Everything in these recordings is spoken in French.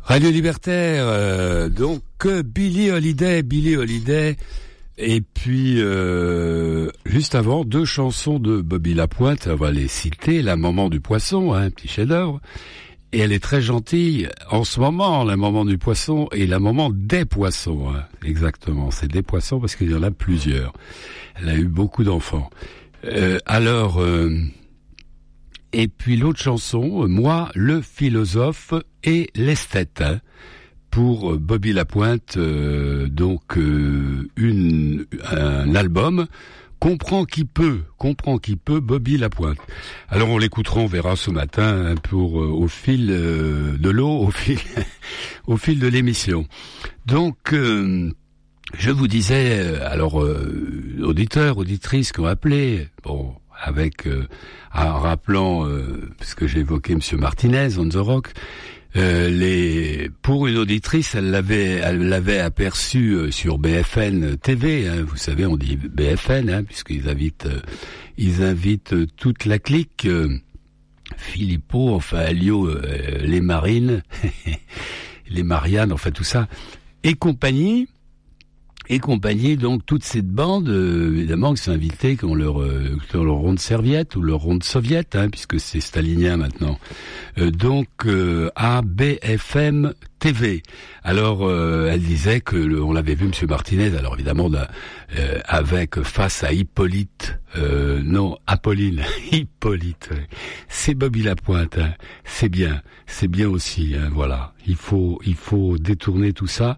Radio Libertaire, donc Billie Holiday, et puis juste avant, 2 chansons de Bobby Lapointe, on va les citer, La Maman du Poisson, un petit chef-d'œuvre, et elle est très gentille en ce moment, La Maman du Poisson et La Maman des Poissons, exactement, c'est des poissons parce qu'il y en a plusieurs. Elle a eu beaucoup d'enfants. Et puis l'autre chanson, Moi, le philosophe et l'esthète, pour Bobby Lapointe, un album, Comprends qui peut, Bobby Lapointe. Alors on l'écoutera, on verra ce matin au fil de l'eau, au fil de l'émission. Donc je vous disais, auditeurs, auditrices qui ont appelé, bon, avec en rappelant parce que j'ai évoqué Monsieur Martinez on the Rock, pour une auditrice, elle l'avait aperçu sur BFN TV, vous savez, on dit BFN puisqu'ils invitent toute la clique, Philippot, enfin Alio, les Marines, les Marianne, enfin tout ça et compagnie, donc toute cette bande, évidemment, qui sont invités, qui ont leur ronde serviette ou leur ronde soviète, puisque c'est stalinien maintenant. À BFM TV. Alors, elle disait que on l'avait vu, Monsieur Martinez. Alors évidemment, face à Apolline, Hippolyte. C'est Bobby Lapointe. C'est bien aussi. Voilà. Il faut détourner tout ça.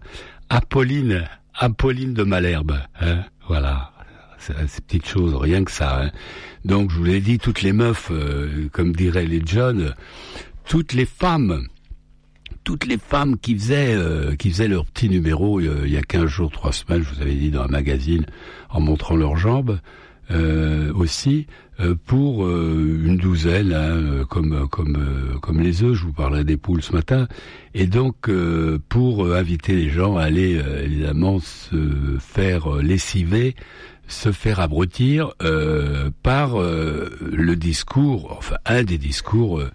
Apolline de Malherbe, voilà, c'est ces petites choses, rien que ça. Donc je vous l'ai dit, toutes les meufs, comme diraient les John, toutes les femmes qui faisaient leur petit numéro il y a 15 jours, 3 semaines, je vous avais dit dans un magazine, en montrant leurs jambes aussi, pour une douzaine, comme les œufs, je vous parlais des poules ce matin, et donc pour inviter les gens à aller évidemment se faire lessiver, se faire abrutir par le discours, enfin un des discours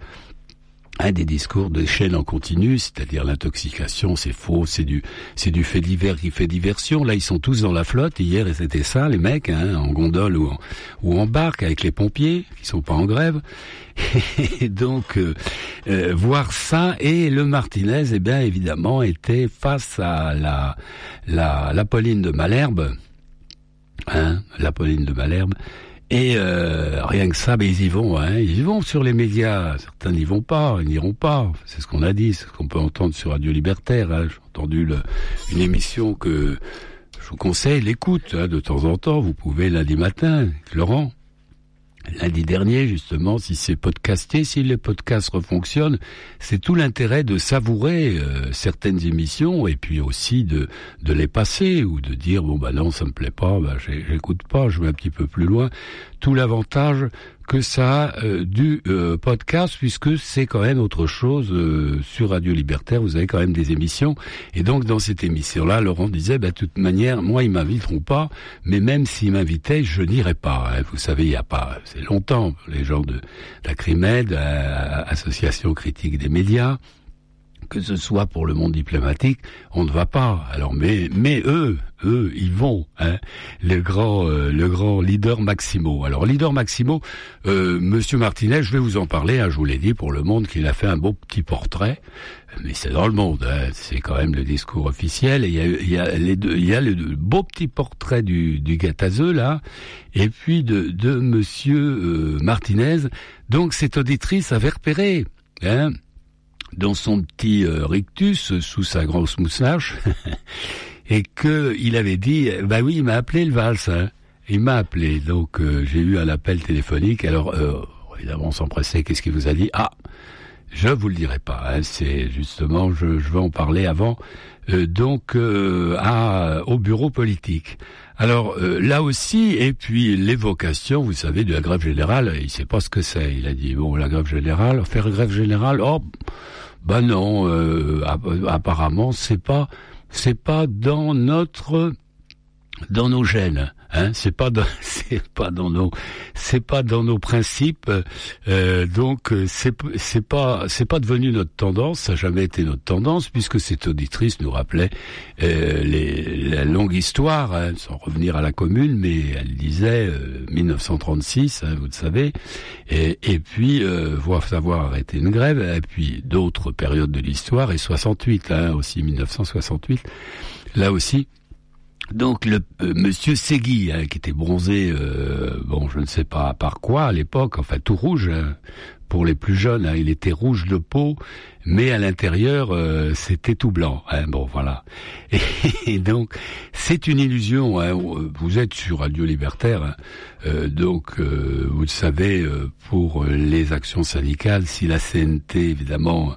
de chaîne en continu, c'est-à-dire l'intoxication, c'est faux, c'est du fait divers qui fait diversion. Là, ils sont tous dans la flotte. Hier, et c'était ça, les mecs, en gondole ou en barque avec les pompiers, qui sont pas en grève. Et donc, voir ça, et le Martinez, eh bien, évidemment, était face à l'Apolline de Malherbe, l'Apolline de Malherbe. Et rien que ça, ils y vont sur les médias. Certains n'y vont pas, ils n'iront pas. C'est ce qu'on a dit, c'est ce qu'on peut entendre sur Radio Libertaire. J'ai entendu une émission que je vous conseille, l'écoute de temps en temps. Vous pouvez lundi matin, Laurent. Lundi dernier, justement, si c'est podcasté, si les podcasts refonctionnent, c'est tout l'intérêt de savourer certaines émissions et puis aussi de les passer ou de dire non, ça me plaît pas, j'écoute pas, je vais un petit peu plus loin. Tout l'avantage que ça a du podcast, puisque c'est quand même autre chose. Sur Radio Libertaire, vous avez quand même des émissions, et donc dans cette émission-là, Laurent disait, de toute manière, moi ils m'inviteront pas, mais même s'ils m'invitaient, je n'irai pas. Vous savez, il y a pas, c'est longtemps, les gens de la CRIMED, Association critique des médias, que ce soit pour le monde diplomatique, on ne va pas. Alors, mais eux, ils vont, le grand leader Maximo. Alors, leader Maximo, Monsieur Martinez, je vais vous en parler, je vous l'ai dit, pour le monde, qu'il a fait un beau petit portrait. Mais c'est dans le monde, c'est quand même le discours officiel. Et il y a le beau petit portrait du gâtazeux, là, et puis de Monsieur Martinez. Donc, cette auditrice avait repéré, dans son petit rictus, sous sa grosse moustache, et que il avait dit, oui, il m'a appelé le Valls, il m'a appelé, donc j'ai eu un appel téléphonique. Alors évidemment, on s'empressait. Qu'est-ce qu'il vous a dit? Je vous le dirai pas, c'est justement, je vais en parler avant, au bureau politique. Alors là aussi, et puis l'évocation, vous savez, de la grève générale, il sait pas ce que c'est. Il a dit, la grève générale, faire grève générale, non, apparemment c'est pas dans nos gènes, Hein, c'est pas dans nos principes. Donc c'est pas devenu notre tendance. Ça n'a jamais été notre tendance, puisque cette auditrice nous rappelait la longue histoire, hein, sans revenir à la Commune, mais elle disait 1936, hein, vous le savez, et puis savoir arrêter une grève, et puis d'autres périodes de l'histoire, et 68, hein, aussi 1968, là aussi. Donc le monsieur Segui, hein, qui était bronzé, je ne sais pas par quoi à l'époque, enfin tout rouge, hein, pour les plus jeunes, hein, il était rouge de peau, mais à l'intérieur c'était tout blanc. Hein, bon voilà. Et donc c'est une illusion. Hein, vous êtes sur Radio Libertaire, hein, donc vous le savez, pour les actions syndicales, si la CNT évidemment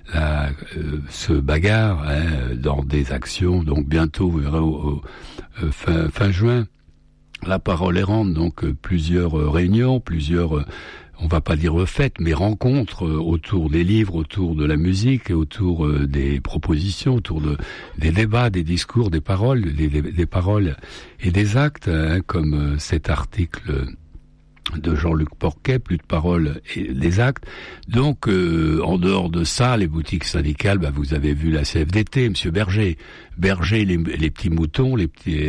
se bagarre, hein, dans des actions, donc bientôt vous verrez fin juin, la parole errante, donc plusieurs réunions, on va pas dire fêtes, mais rencontres autour des livres, autour de la musique, et autour des propositions, autour des débats, des discours, des paroles, des paroles et des actes, hein, comme cet article de Jean-Luc Porquet, plus de paroles et des actes. Donc, en dehors de ça, les boutiques syndicales, vous avez vu la CFDT, Monsieur Berger, les petits moutons,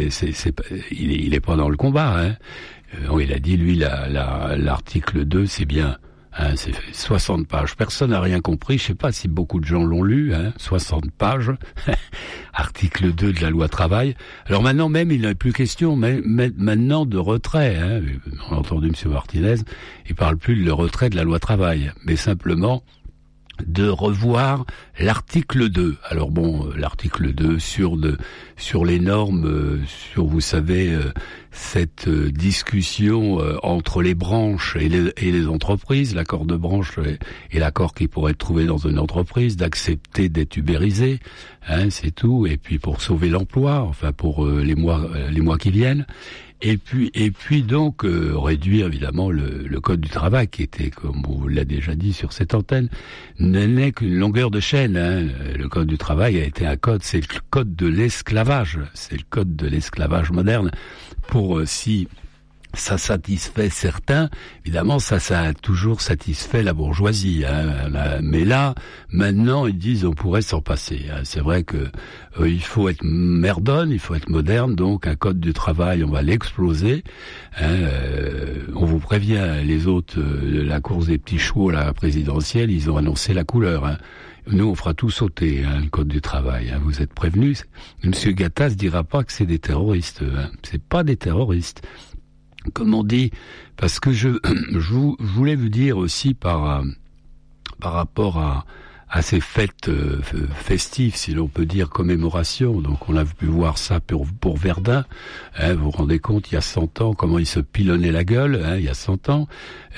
il est pas dans le combat, hein. Il a dit, lui, l'article 2, c'est bien. Hein, c'est 60 pages. Personne n'a rien compris. Je sais pas si beaucoup de gens l'ont lu. Hein, 60 pages. Article 2 de la loi travail. Alors maintenant même, il n'est plus question maintenant de retrait. Hein. On a entendu M. Martinez. Il parle plus de retrait de la loi travail, mais simplement de revoir l'article 2. Alors bon, l'article 2 sur les normes, vous savez, cette discussion entre les branches et les entreprises, l'accord de branche et l'accord qui pourrait être trouvé dans une entreprise, d'accepter d'être ubérisé, hein, c'est tout, et puis pour sauver l'emploi, enfin pour les mois qui viennent. Et puis donc réduire évidemment le code du travail, qui était, comme on vous l'a déjà dit sur cette antenne, n'est qu'une longueur de chaîne. Hein. Le code du travail a été un code, c'est le code de l'esclavage, c'est le code de l'esclavage moderne. Pour si ça satisfait certains, évidemment ça a toujours satisfait la bourgeoisie, hein. Mais là maintenant ils disent on pourrait s'en passer, hein. C'est vrai que il faut être merdonne, il faut être moderne, donc un code du travail on va l'exploser, hein. On vous prévient, les autres, la course des petits chevaux, la présidentielle, ils ont annoncé la couleur, hein. Nous, on fera tout sauter, hein, le code du travail. Hein, vous êtes prévenus. Monsieur Gattaz dira pas que c'est des terroristes. Hein. C'est pas des terroristes. Comme on dit, parce que je voulais vous dire aussi par rapport à ces fêtes festives, si l'on peut dire, commémoration. Donc on a pu voir ça pour Verdun. Hein, vous vous rendez compte, il y a 100 ans, comment ils se pilonnaient la gueule, hein, il y a 100 ans.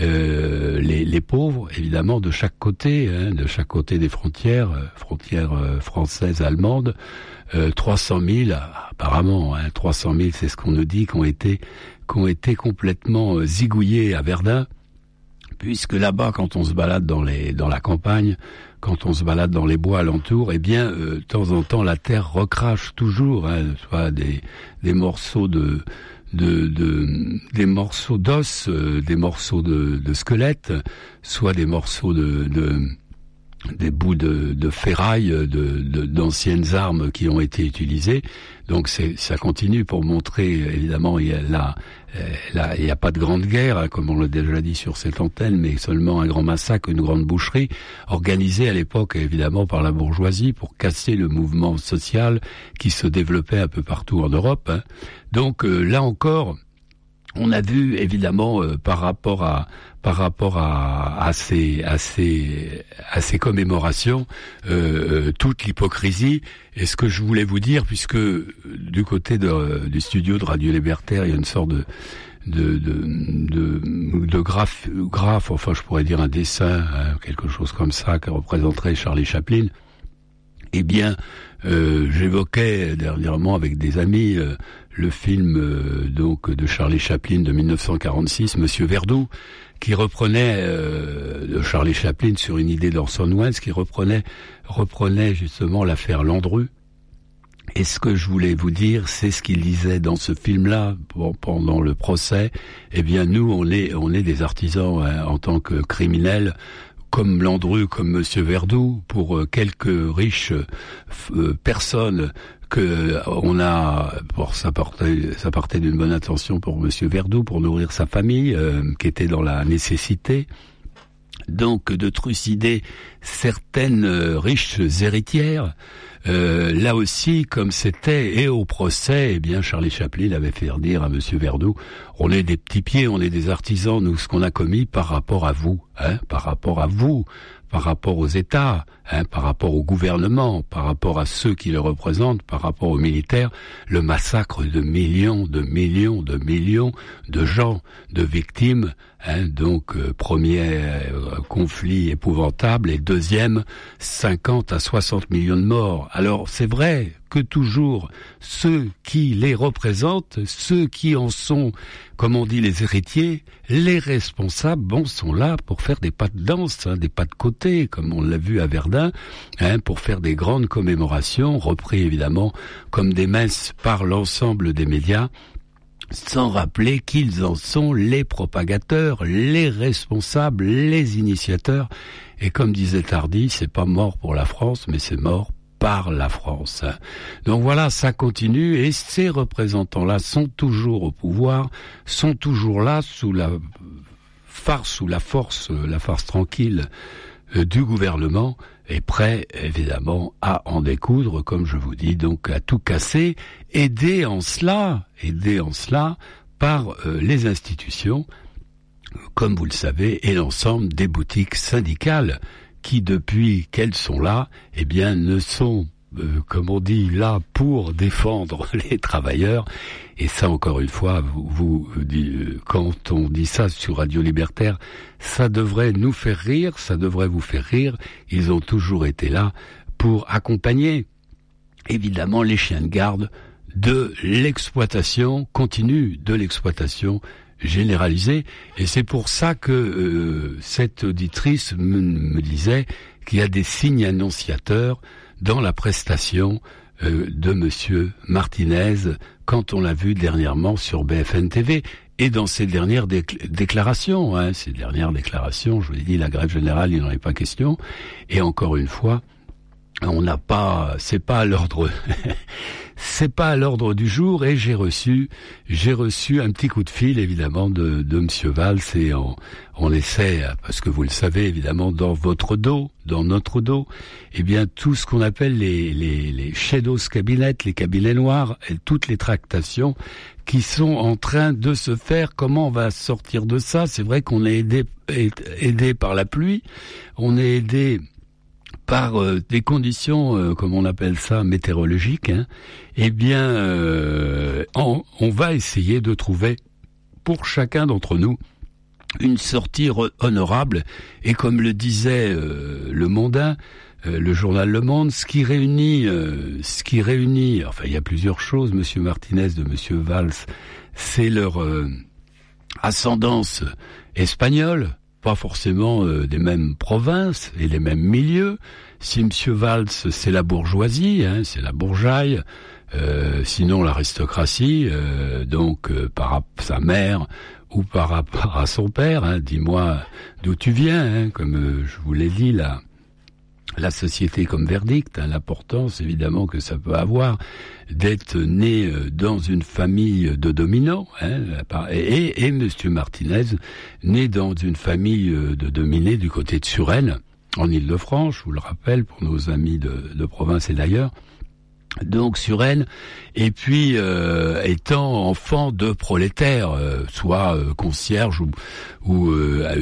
Les pauvres, évidemment, de chaque côté des frontières françaises, allemandes, 300 000, apparemment, hein, 300 000, c'est ce qu'on nous dit, qui ont été complètement zigouillés à Verdun. Puisque là-bas, quand on se balade dans la campagne, quand on se balade dans les bois alentours, eh bien, de temps en temps, la terre recrache toujours, hein, soit des morceaux des morceaux d'os, des morceaux de squelettes, soit des morceaux des bouts de ferraille, d'anciennes armes qui ont été utilisées. Donc ça continue pour montrer, évidemment, il y a pas de grande guerre, hein, comme on l'a déjà dit sur cette antenne, mais seulement un grand massacre, une grande boucherie, organisée à l'époque, évidemment, par la bourgeoisie pour casser le mouvement social qui se développait un peu partout en Europe, hein. Donc là encore, on a vu, évidemment, par rapport à ces commémorations, toute l'hypocrisie. Et ce que je voulais vous dire, puisque du côté du studio de Radio Libertaire, il y a une sorte de graphe, enfin je pourrais dire un dessin, hein, quelque chose comme ça, qui représenterait Charlie Chaplin. Eh bien, j'évoquais dernièrement avec des amis le film donc de Charlie Chaplin de 1946, Monsieur Verdoux, qui reprenait de Charlie Chaplin sur une idée d'Orson Welles, qui reprenait justement l'affaire Landru. Et ce que je voulais vous dire, c'est ce qu'il disait dans ce film-là, pendant le procès. Eh bien, nous, on est des artisans, hein, en tant que criminels, comme Landru, comme Monsieur Verdoux, pour quelques riches personnes que on a. Ça partait d'une bonne intention pour Monsieur Verdoux, pour nourrir sa famille, qui était dans la nécessité. Donc, de trucider certaines riches héritières. Là aussi, comme c'était, et au procès, eh bien, Charlie Chaplin avait fait dire à Monsieur Verdoux, on est des petits pieds, on est des artisans, nous, ce qu'on a commis par rapport à vous, hein, par rapport à vous, par rapport aux États, hein, par rapport au gouvernement, par rapport à ceux qui le représentent, par rapport aux militaires, le massacre de millions de gens, de victimes, hein, donc premier conflit épouvantable et deuxième 50 à 60 millions de morts. Alors c'est vrai que toujours ceux qui les représentent, ceux qui en sont, comme on dit, les héritiers, les responsables, bon, sont là pour faire des pas de danse, hein, des pas de côté, comme on l'a vu à Verdun, hein, pour faire des grandes commémorations, repris évidemment comme des messes par l'ensemble des médias, sans rappeler qu'ils en sont les propagateurs, les responsables, les initiateurs. Et comme disait Tardy, c'est pas mort pour la France, mais c'est mort par la France. Donc voilà, ça continue, et ces représentants-là sont toujours au pouvoir, sont toujours là sous la farce, la farce tranquille du gouvernement, et prêts évidemment à en découdre, comme je vous dis, donc à tout casser, aidés en cela par les institutions, comme vous le savez, et l'ensemble des boutiques syndicales, qui depuis qu'elles sont là, eh bien ne sont, comme on dit, là pour défendre les travailleurs. Et ça, encore une fois, quand on dit ça sur Radio Libertaire, ça devrait nous faire rire, ça devrait vous faire rire. Ils ont toujours été là pour accompagner, évidemment, les chiens de garde de l'exploitation continue, de l'exploitation généralisée. Et c'est pour ça que cette auditrice me disait qu'il y a des signes annonciateurs dans la prestation de Monsieur Martinez, quand on l'a vu dernièrement sur BFM TV, et dans ses dernières déclarations. Hein, ces dernières déclarations, je vous l'ai dit, la grève générale, il n'en est pas question. Et encore une fois, c'est pas à l'ordre, c'est pas à l'ordre du jour. Et j'ai reçu un petit coup de fil, évidemment, de Monsieur Valls, et on essaie, parce que vous le savez, évidemment, dans votre dos, dans notre dos, eh bien, tout ce qu'on appelle les shadows cabinets, les cabinets noirs, et toutes les tractations qui sont en train de se faire. Comment on va sortir de ça? C'est vrai qu'on est aidé par la pluie, on est aidé par des conditions, comme on appelle ça, météorologiques, hein. Eh bien, on va essayer de trouver pour chacun d'entre nous une sortie honorable. Et comme le disait Le Mondain, le journal Le Monde, ce qui réunit, enfin il y a plusieurs choses, Monsieur Martinez de Monsieur Valls, c'est leur ascendance espagnole, pas forcément des mêmes provinces et les mêmes milieux. Si Monsieur Valls, c'est la bourgeoisie, hein, c'est la bourgeaille, sinon l'aristocratie, donc par sa mère ou par rapport à son père, hein, dis-moi d'où tu viens, hein, comme je vous l'ai dit, la société comme verdict, hein, l'importance évidemment que ça peut avoir d'être né dans une famille de dominants, hein, et Monsieur Martinez né dans une famille de dominés du côté de Suresnes, en Île-de-France, je vous le rappelle pour nos amis de province et d'ailleurs. Donc Suresnes, et puis étant enfant de prolétaires, soit concierge ou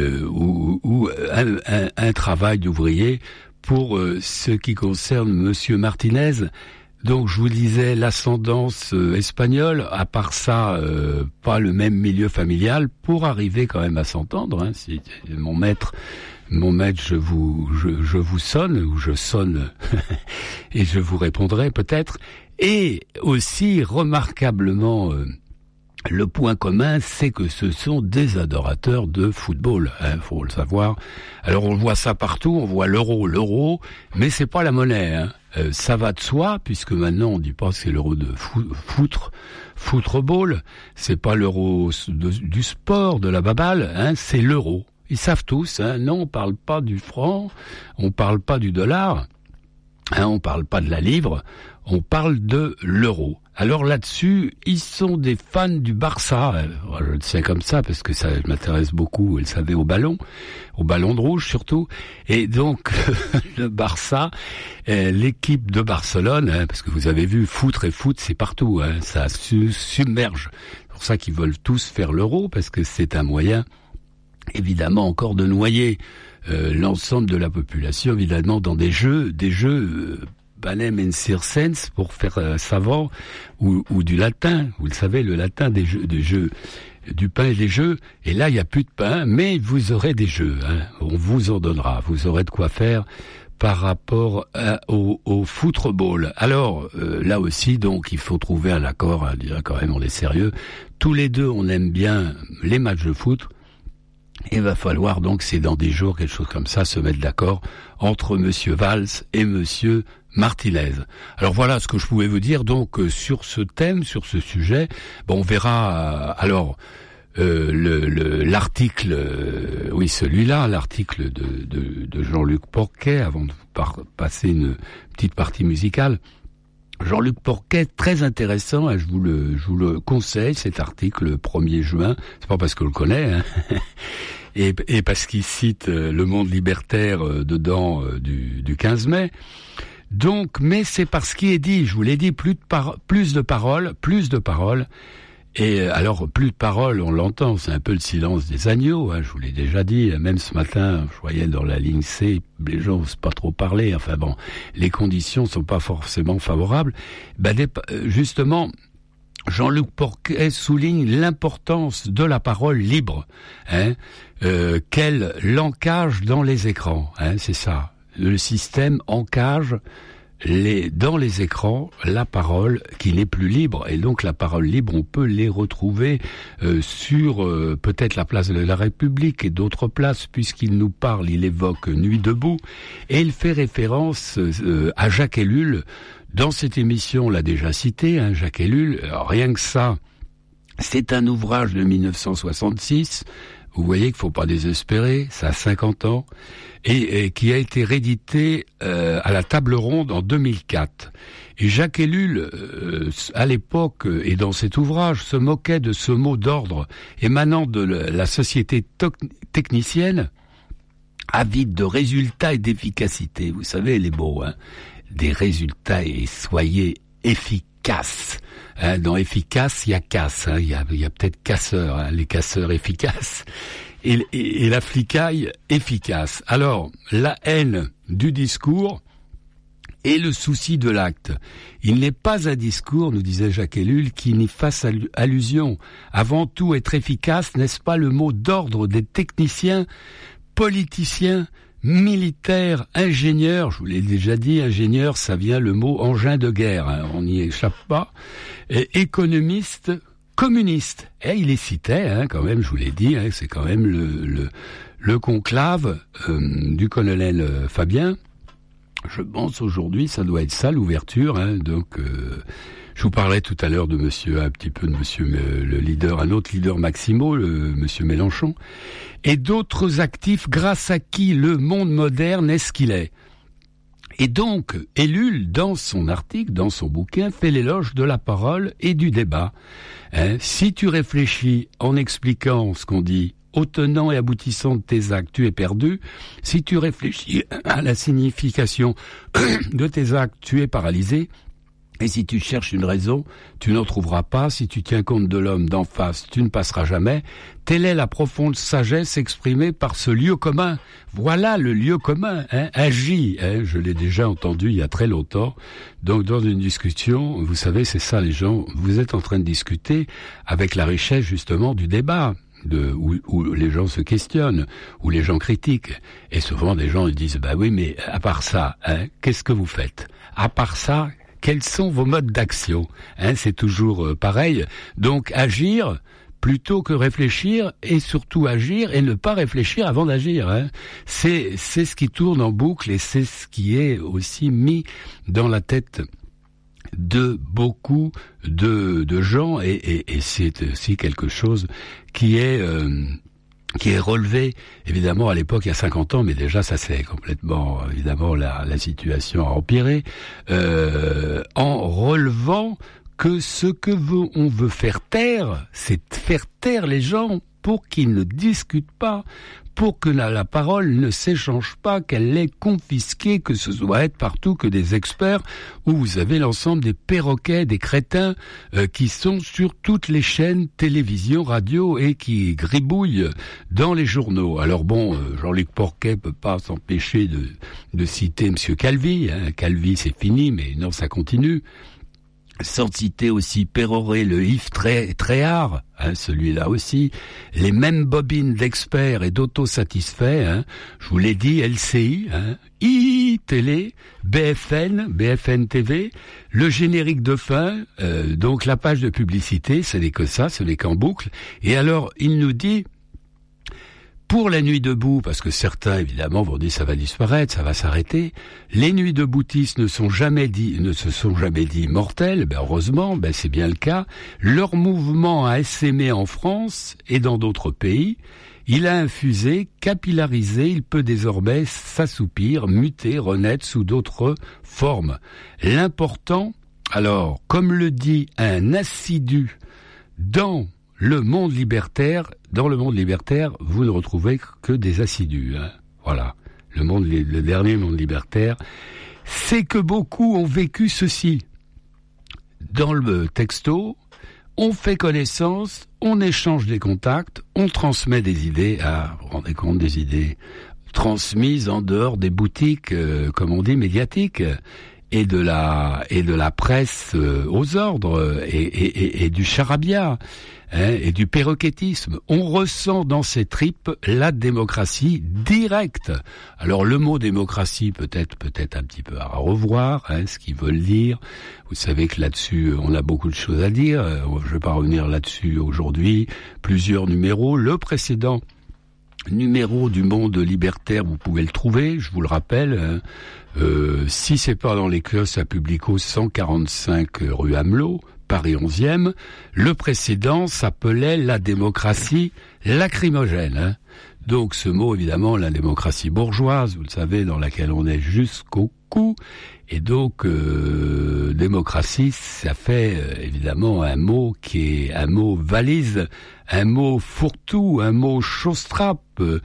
un travail d'ouvrier. Pour ce qui concerne Monsieur Martinez, donc je vous disais l'ascendance espagnole, à part ça, pas le même milieu familial, pour arriver quand même à s'entendre. Hein, c'est mon maître, je vous sonne, ou je sonne, et je vous répondrai peut-être. Et aussi remarquablement le point commun, c'est que ce sont des adorateurs de football, faut le savoir. Alors on voit ça partout, on voit l'euro, mais c'est pas la monnaie. Ça va de soi, puisque maintenant on dit pas que c'est l'euro de football, c'est pas l'euro du sport, de la baballe, c'est l'euro. Ils savent tous, non, on parle pas du franc, on parle pas du dollar, on parle pas de la livre, on parle de l'euro. Alors là-dessus, ils sont des fans du Barça. Je le sais comme ça parce que ça m'intéresse beaucoup, vous le savez, au ballon de rouge surtout. Et donc, le Barça, l'équipe de Barcelone, parce que vous avez vu, foot, c'est partout, ça submerge. C'est pour ça qu'ils veulent tous faire l'euro, parce que c'est un moyen, évidemment, encore de noyer l'ensemble de la population, évidemment, dans des jeux panem et circense, pour faire savant, ou du latin. Vous le savez, le latin des jeux, du pain et des jeux. Et là, il n'y a plus de pain, mais vous aurez des jeux. On vous en donnera. Vous aurez de quoi faire par rapport au football. Alors, là aussi, donc, il faut trouver un accord. Dire quand même, on est sérieux. Tous les deux, on aime bien les matchs de foot. Il va falloir donc, c'est dans des jours, quelque chose comme ça, se mettre d'accord entre Monsieur Valls et Monsieur Martinez. Alors voilà ce que je pouvais vous dire donc sur ce thème, sur ce sujet. Bon, on verra l'article, oui celui-là, l'article de Jean-Luc Porquet, avant de passer une petite partie musicale. Jean-Luc Porquet, très intéressant, je vous le conseille, cet article, le 1er juin, c'est pas parce que je le connais, et parce qu'il cite Le Monde libertaire dedans du 15 mai. Donc, mais c'est parce qu'il est dit, je vous l'ai dit, plus de paroles, et alors plus de paroles, on l'entend, c'est un peu le silence des agneaux, je vous l'ai déjà dit, même ce matin, je voyais dans la ligne C, les gens n'osent pas trop parler, enfin bon, les conditions sont pas forcément favorables. Justement, Jean-Luc Porquet souligne l'importance de la parole libre, qu'elle l'encage dans les écrans, c'est ça. Le système encage dans les écrans la parole qui n'est plus libre, et donc la parole libre, on peut les retrouver sur peut-être la place de la République et d'autres places, puisqu'il nous parle, il évoque Nuit debout, et il fait référence à Jacques Ellul. Dans cette émission, on l'a déjà cité, Jacques Ellul. Alors, rien que ça, c'est un ouvrage de 1966. Vous voyez qu'il ne faut pas désespérer, ça a 50 ans, et qui a été réédité à la Table Ronde en 2004. Et Jacques Ellul, à l'époque, et dans cet ouvrage, se moquait de ce mot d'ordre émanant de la société technicienne, avide de résultats et d'efficacité. Vous savez, les mots, des résultats, et soyez efficaces. Dans efficace, il y a casse, il y a peut-être casseurs, les casseurs efficaces, et la flicaille efficace. Alors, la haine du discours et le souci de l'acte. Il n'est pas un discours, nous disait Jacques Ellul, qui n'y fasse allusion. Avant tout, être efficace, n'est-ce pas le mot d'ordre des techniciens, politiciens, militaires, ingénieurs? Je vous l'ai déjà dit, ingénieur, ça vient le mot engin de guerre, on n'y échappe pas. Et économiste, communiste. Et il les citait, quand même, je vous l'ai dit, c'est quand même le conclave du colonel Fabien. Je pense aujourd'hui, ça doit être ça l'ouverture, donc je vous parlais tout à l'heure de le leader, un autre leader Maximo, monsieur Mélenchon, et d'autres actifs grâce à qui le monde moderne est ce qu'il est. Et donc, Ellul, dans son article, dans son bouquin, fait l'éloge de la parole et du débat. Si tu réfléchis en expliquant ce qu'on dit, au tenant et aboutissant de tes actes, tu es perdu. Si tu réfléchis à la signification de tes actes, tu es paralysé. Et si tu cherches une raison, tu n'en trouveras pas. Si tu tiens compte de l'homme d'en face, tu ne passeras jamais. Telle est la profonde sagesse exprimée par ce lieu commun. Voilà le lieu commun, agit. Je l'ai déjà entendu il y a très longtemps. Donc dans une discussion, vous savez, c'est ça les gens, vous êtes en train de discuter avec la richesse justement du débat. Où les gens se questionnent, où les gens critiquent. Et souvent, des gens ils disent, oui, mais à part ça, qu'est-ce que vous faites? À part ça, quels sont vos modes d'action? C'est toujours pareil. Donc agir plutôt que réfléchir, et surtout agir et ne pas réfléchir avant d'agir. C'est ce qui tourne en boucle, et c'est ce qui est aussi mis dans la tête de beaucoup de gens, et c'est aussi quelque chose qui est relevé, évidemment, à l'époque, il y a 50 ans, mais déjà, ça c'est complètement, évidemment, la situation a empiré, en relevant que ce que on veut faire taire, c'est faire taire les gens pour qu'ils ne discutent pas, pour que la parole ne s'échange pas, qu'elle est confisquée, que ce soit être partout que des experts, où vous avez l'ensemble des perroquets, des crétins, qui sont sur toutes les chaînes, télévision, radio, et qui gribouillent dans les journaux. Alors bon, Jean-Luc Porquet peut pas s'empêcher de citer Monsieur Calvi. Calvi, c'est fini, mais non, ça continue. Sans citer aussi Péroré, le Yves Tréhard, celui-là aussi, les mêmes bobines d'experts et d'autosatisfaits, je vous l'ai dit, LCI, Télé, BFN TV, le générique de fin, donc la page de publicité, ce n'est que ça, ce n'est qu'en boucle. Et alors, il nous dit, pour la nuit debout, parce que certains, évidemment, vont dire ça va disparaître, ça va s'arrêter, les nuits deboutistes ne se sont jamais dit mortels, heureusement, c'est bien le cas. Leur mouvement a essaimé en France et dans d'autres pays. Il a infusé, capillarisé, il peut désormais s'assoupir, muter, renaître sous d'autres formes. L'important, alors, comme le dit un assidu dans le monde libertaire, vous ne retrouvez que des assidus. Voilà, le dernier monde libertaire, c'est que beaucoup ont vécu ceci. Dans le texto, on fait connaissance, on échange des contacts, on transmet des idées, vous vous rendez compte, des idées transmises en dehors des boutiques, comme on dit, médiatiques, et de la presse aux ordres, et du charabia, et du perroquetisme. On ressent dans ses tripes la démocratie directe. Alors le mot démocratie peut-être un petit peu à revoir, ce qu'ils veulent dire. Vous savez que là-dessus, on a beaucoup de choses à dire. Je ne vais pas revenir là-dessus aujourd'hui. Plusieurs numéros. Le précédent numéro du Monde libertaire, vous pouvez le trouver, je vous le rappelle. Si c'est pas dans les kiosques à Publico, 145 rue Amelot, Paris 11e. Le précédent s'appelait la démocratie lacrymogène. Donc ce mot, évidemment, la démocratie bourgeoise, vous le savez, dans laquelle on est jusqu'au cou. Et donc, démocratie, ça fait évidemment un mot qui est un mot valise, un mot fourre-tout, un mot chausse-trappe,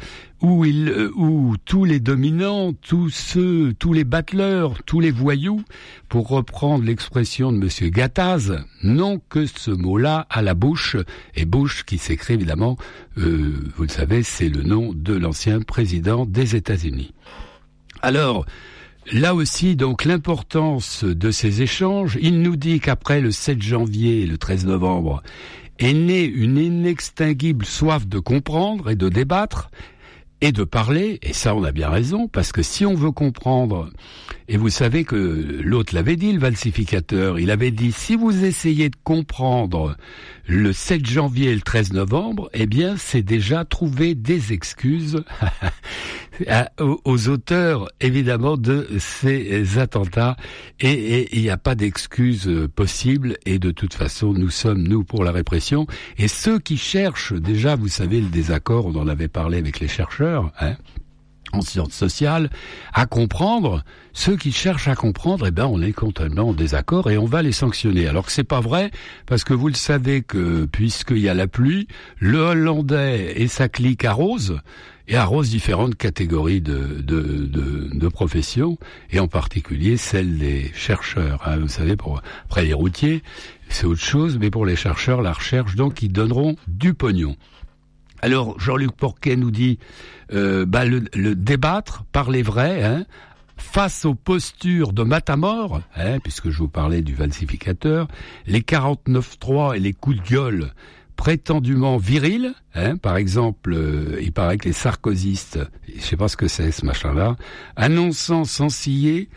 où tous les dominants, tous les battleurs, tous les voyous, pour reprendre l'expression de Monsieur Gattaz, n'ont que ce mot-là à la bouche, et bouche qui s'écrit évidemment, vous le savez, c'est le nom de l'ancien président des États-Unis. Alors, là aussi, donc, l'importance de ces échanges, il nous dit qu'après le 7 janvier et le 13 novembre, est née une inextinguible soif de comprendre et de débattre et de parler, et ça on a bien raison, parce que si on veut comprendre, et vous savez que l'autre l'avait dit, le falsificateur, il avait dit, si vous essayez de comprendre le 7 janvier et le 13 novembre, eh bien c'est déjà trouver des excuses aux auteurs, évidemment, de ces attentats, et il n'y a pas d'excuses possibles, et de toute façon, nous sommes, nous, pour la répression, et ceux qui cherchent, déjà, vous savez, le désaccord, on en avait parlé avec les chercheurs, en sciences sociales, à comprendre, ceux qui cherchent à comprendre, on est complètement en désaccord et on va les sanctionner. Alors que c'est pas vrai, parce que vous le savez que, puisqu'il y a la pluie, le Hollandais et sa clique arrosent, et arrosent différentes catégories de professions, et en particulier celle des chercheurs. Vous savez, après les routiers, c'est autre chose, mais pour les chercheurs, la recherche, donc, ils donneront du pognon. Alors, Jean-Luc Porquet nous dit, le débattre, parler vrai, face aux postures de Matamor, puisque je vous parlais du falsificateur, les 49.3 et les coups de gueule prétendument virils, par exemple, il paraît que les sarkozystes, je sais pas ce que c'est ce machin-là, annonçant sans ciller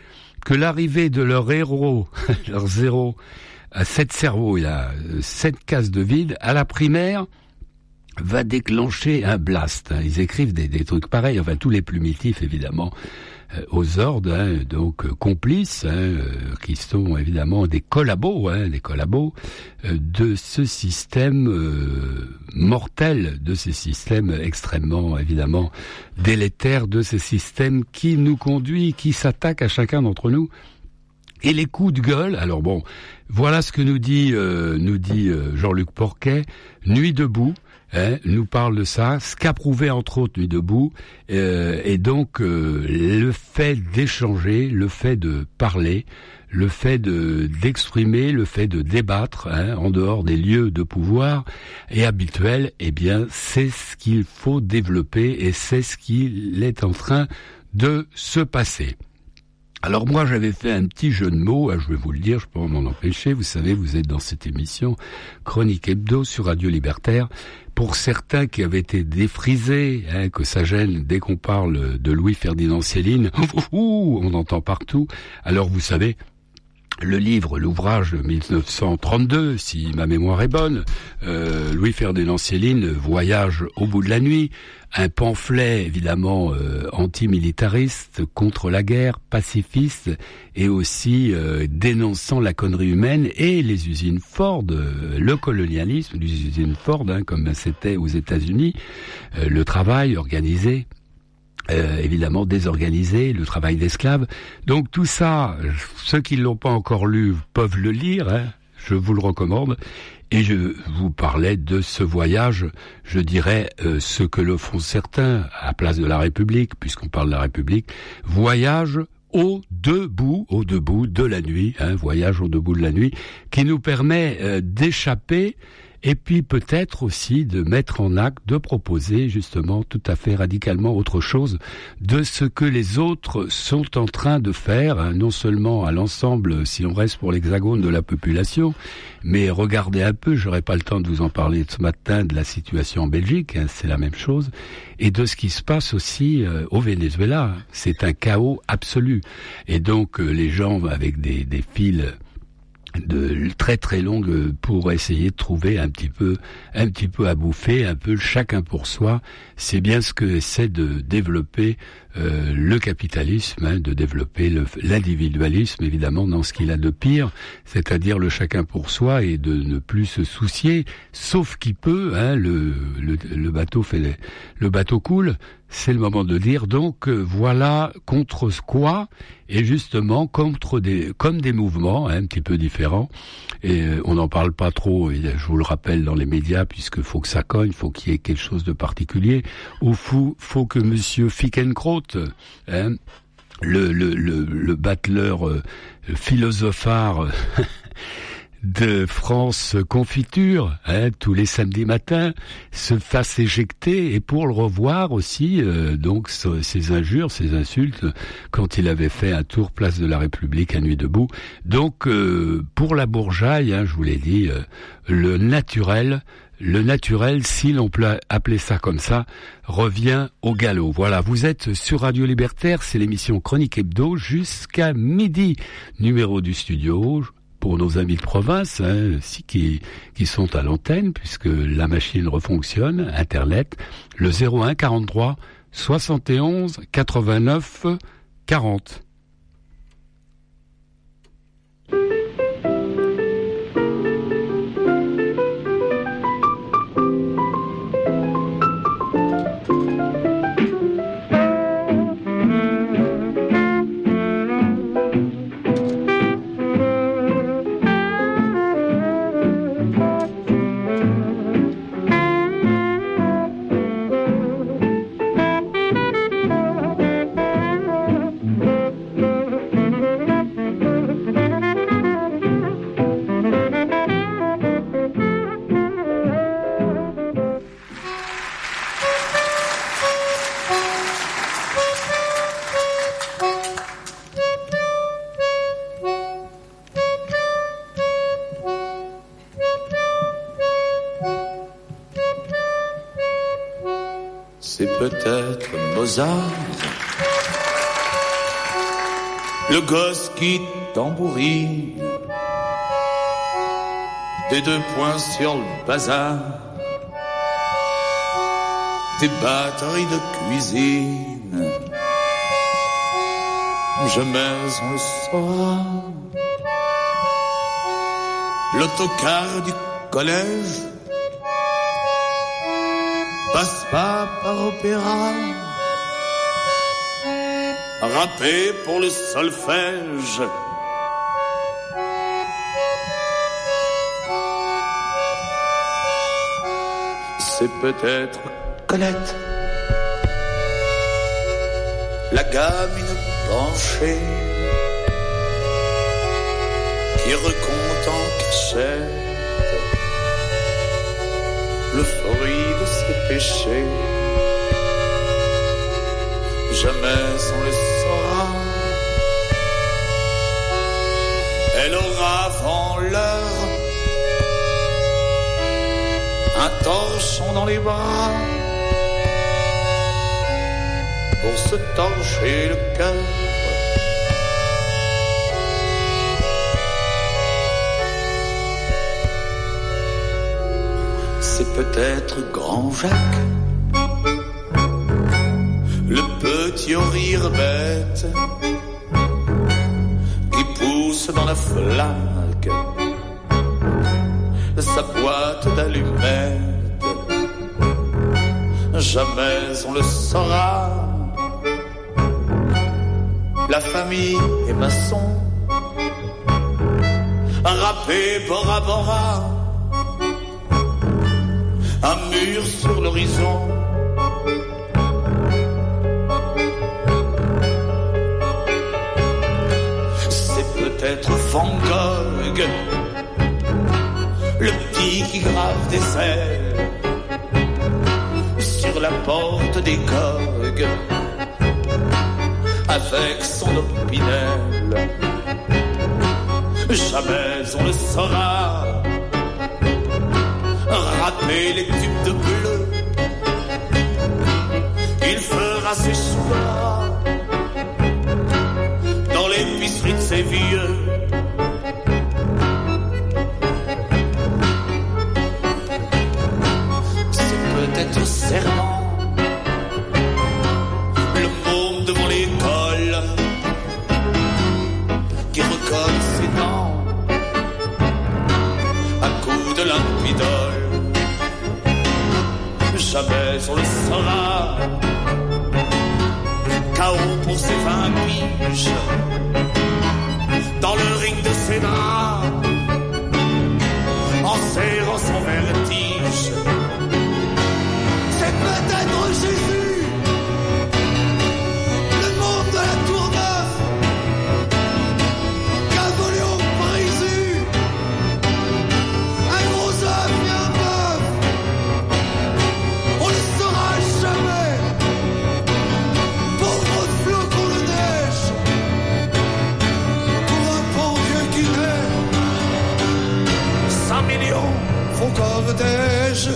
que l'arrivée de leur héros, leur héros, à 7 cerveaux, il a 7 cases de vide, à la primaire, va déclencher un blast. Ils écrivent des trucs pareils, enfin tous les plumitifs évidemment, aux ordres, donc complices, qui sont évidemment des collabos de ce système mortel, de ces systèmes extrêmement évidemment délétères, de ces systèmes qui nous conduit, qui s'attaquent à chacun d'entre nous. Et les coups de gueule, alors bon, voilà ce que nous dit Jean-Luc Porquet, Nuit debout. Nous parle de ça, ce qu'a prouvé entre autres Nuit debout, et donc le fait d'échanger, le fait de parler, le fait d'exprimer, le fait de débattre en dehors des lieux de pouvoir et habituels, eh bien c'est ce qu'il faut développer et c'est ce qu'il est en train de se passer. Alors moi j'avais fait un petit jeu de mots, je vais vous le dire, je peux pas m'en empêcher, vous savez, vous êtes dans cette émission Chronique Hebdo sur Radio Libertaire. Pour certains qui avaient été défrisés, que ça gêne dès qu'on parle de Louis-Ferdinand Céline, on entend partout. Alors vous savez, l'ouvrage de 1932, si ma mémoire est bonne, Louis-Ferdinand Céline, Voyage au bout de la nuit, un pamphlet évidemment antimilitariste contre la guerre, pacifiste et aussi dénonçant la connerie humaine et les usines Ford, le colonialisme des usines Ford, comme c'était aux États-Unis, le travail organisé. Évidemment désorganisé, le travail d'esclaves. Donc tout ça, ceux qui ne l'ont pas encore lu peuvent le lire, je vous le recommande. Et je vous parlais de ce voyage, je dirais ce que le font certains à Place de la République, puisqu'on parle de la République, voyage au debout de la nuit, voyage au debout de la nuit, qui nous permet d'échapper. Et puis peut-être aussi de mettre en acte, de proposer justement tout à fait radicalement autre chose de ce que les autres sont en train de faire, non seulement à l'ensemble, si on reste pour l'hexagone de la population, mais regardez un peu, j'aurai pas le temps de vous en parler ce matin, de la situation en Belgique, c'est la même chose, et de ce qui se passe aussi au Venezuela. C'est un chaos absolu. Et donc les gens avec des fils de très très longue pour essayer de trouver un petit peu à bouffer, un peu chacun pour soi. C'est bien ce que essaie de développer le capitalisme, de développer l'individualisme évidemment dans ce qu'il a de pire, c'est-à-dire le chacun pour soi et de ne plus se soucier, sauf qui peut, le bateau coule. C'est le moment de dire donc voilà contre quoi, et justement comme des mouvements un petit peu différents, et on n'en parle pas trop, et je vous le rappelle dans les médias, puisque faut que ça cogne, faut qu'il y ait quelque chose de particulier, ou faut que monsieur Fickenkraut, le battleur philosophard de France Confiture, tous les samedis matins, se fasse éjecter, et pour le revoir aussi, donc ses injures, ses insultes, quand il avait fait un tour Place de la République à Nuit debout. Donc pour la Bourgeaille, je vous l'ai dit, le naturel, si l'on peut appeler ça comme ça, revient au galop. Voilà, vous êtes sur Radio Libertaire, c'est l'émission Chronique Hebdo jusqu'à midi. Numéro du studio pour nos amis de province, qui sont à l'antenne, puisque la machine refonctionne, Internet, le 01 43 71 89 40. C'est peut-être Mozart Le gosse qui tambourine, des 2 points sur le bazar, des batteries de cuisine, jamais on le saura. L'autocar du collège passe pas par opéra, râpé pour le solfège. C'est peut-être Colette, la gamine penchée, qui recompte en cachette le fruit de ses péchés. Jamais on le saura. Elle aura avant l'heure un torchon dans les bras pour se torcher le cœur. C'est peut-être Grand Jacques, le petit au rire bête qui pousse dans la flaque sa boîte d'allumettes. Jamais on le saura. La famille est maçon, râpé Bora Bora, un mur sur l'horizon. C'est peut-être Van Gogh, le petit qui grave des ailes sur la porte des coques avec son opinel. Jamais on le saura. Râper les tubes de bleu, il fera ses choix dans l'épicerie de ses vieux. C'est peut-être Serment, le môme devant l'école qui recolle ses dents à coups de limpidol. Jamais on le saura. K.O. pour ses 20 piges dans le ring de ses draps, en serrant son vertige. C'est peut-être Jésus, le monde de la Tour-Neuf, qu'a volé au Parisu un gros œuf et un bœuf. On le saura jamais. Pauvre flocon de neige, pour un bon vieux qui naît. 5 millions font cortège.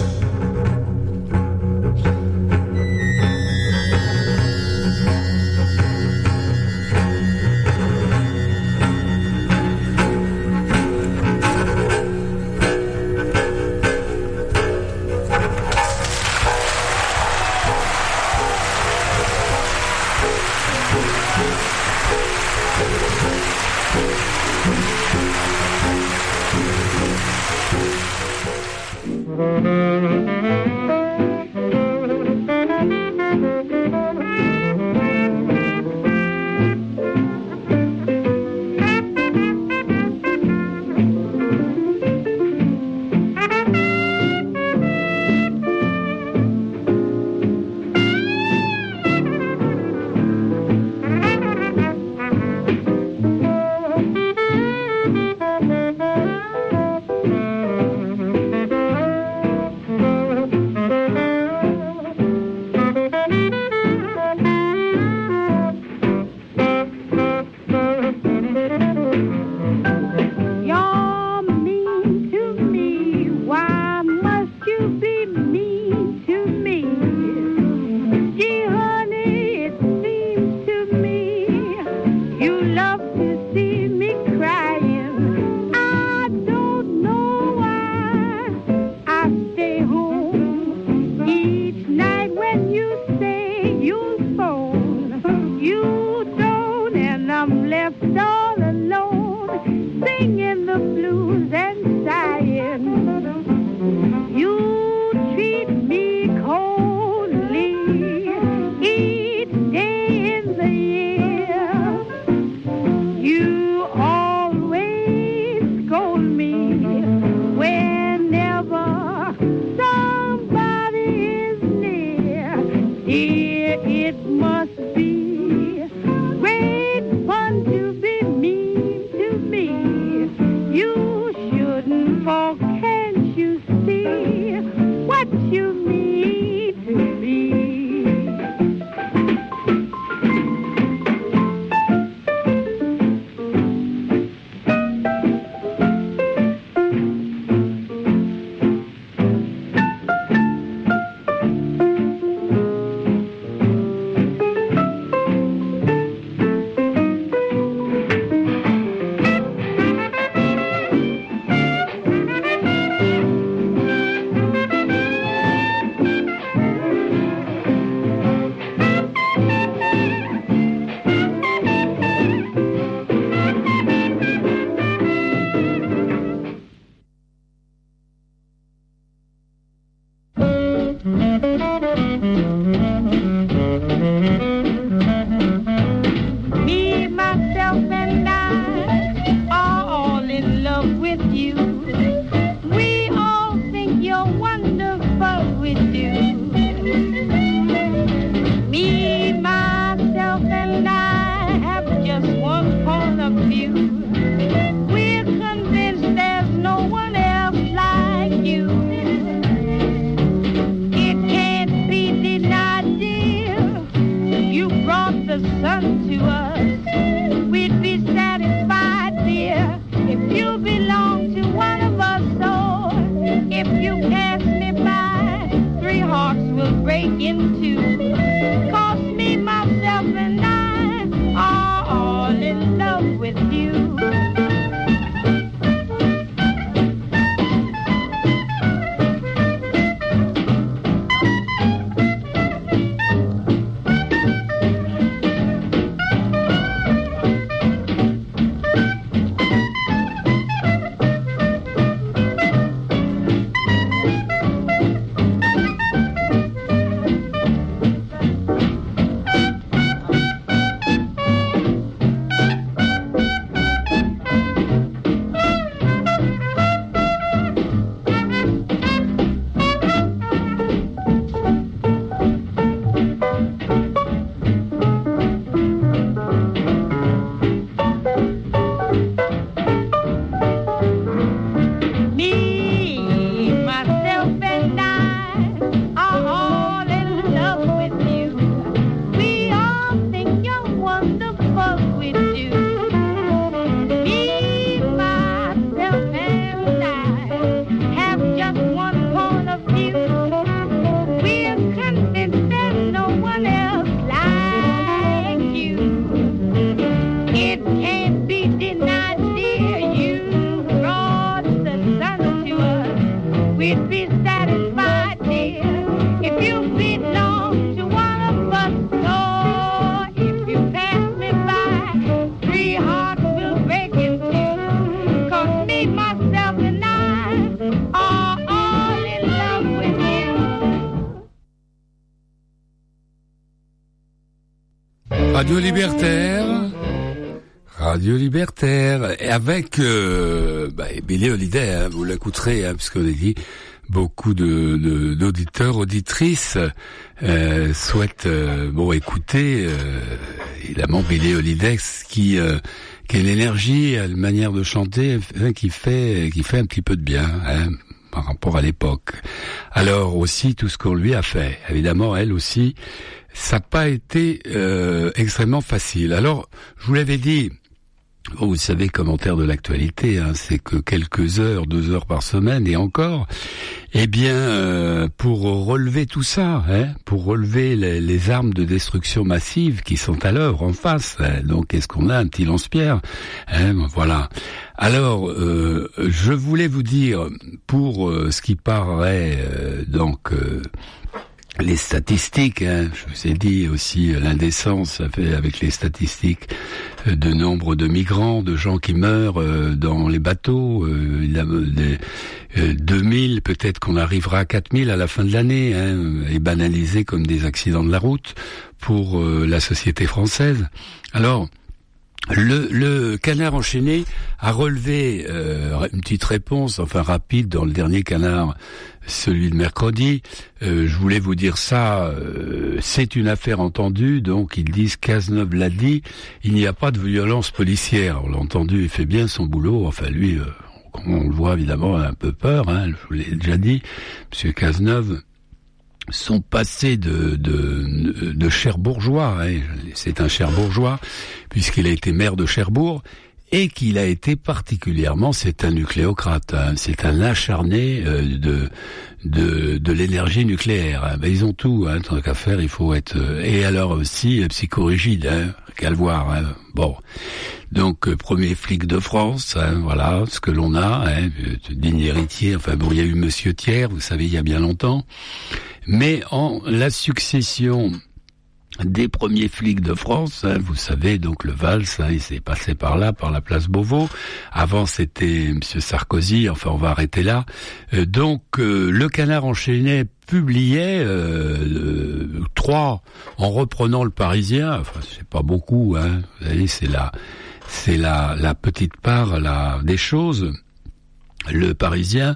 You shouldn't fall, can't you see what you mean to me? Radio Libertaire, et avec Billie Holiday, hein, vous l'écouterez, hein, puisqu'on a dit beaucoup d'auditeurs, auditrices souhaitent écouter évidemment Billie Holiday, qui a une énergie, une manière de chanter qui fait un petit peu de bien, hein, par rapport à l'époque. Alors aussi tout ce qu'on lui a fait, évidemment elle aussi, ça n'a pas été extrêmement facile. Alors je vous l'avais dit. Oh, vous savez, commentaire de l'actualité, hein, c'est que quelques heures, 2 heures par semaine et encore, eh bien, pour relever tout ça, hein, pour relever les armes de destruction massive qui sont à l'œuvre en face, hein, donc qu'est-ce qu'on a, un petit lance-pierre, hein, voilà. Alors, je voulais vous dire, pour ce qui paraît, les statistiques, hein, je vous ai dit aussi l'indécence avec les statistiques de nombre de migrants, de gens qui meurent dans les bateaux, 2000, peut-être qu'on arrivera à 4000 à la fin de l'année, hein, et banalisés comme des accidents de la route pour la société française. Alors, Le Canard enchaîné a relevé une petite réponse, enfin rapide, dans le dernier Canard, celui de mercredi. Je voulais vous dire ça, c'est une affaire entendue, donc ils disent, Cazeneuve l'a dit, il n'y a pas de violence policière. On l'a entendu, il fait bien son boulot, enfin lui, on le voit évidemment, a un peu peur, je vous l'ai déjà dit, Monsieur Cazeneuve. Son passé de Cherbourgeois, c'est un Cherbourgeois, puisqu'il a été maire de Cherbourg, et qu'il a été particulièrement, c'est un nucléocrate, c'est un acharné de l'énergie nucléaire. Ils ont tout, tant qu'à faire, il faut être... Et alors aussi psychorigide, qu'à le voir. Bon, donc premier flic de France, voilà ce que l'on a, digne héritier. Enfin bon, il y a eu Monsieur Thiers, vous savez, il y a bien longtemps. Mais en la succession des premiers flics de France, vous savez, donc le Valls, il s'est passé par là, par la place Beauvau. Avant, c'était Monsieur Sarkozy, enfin on va arrêter là. Donc le Canard enchaîné publiait 3, en reprenant le Parisien, enfin c'est pas beaucoup, vous savez, c'est la petite part là des choses. Le Parisien,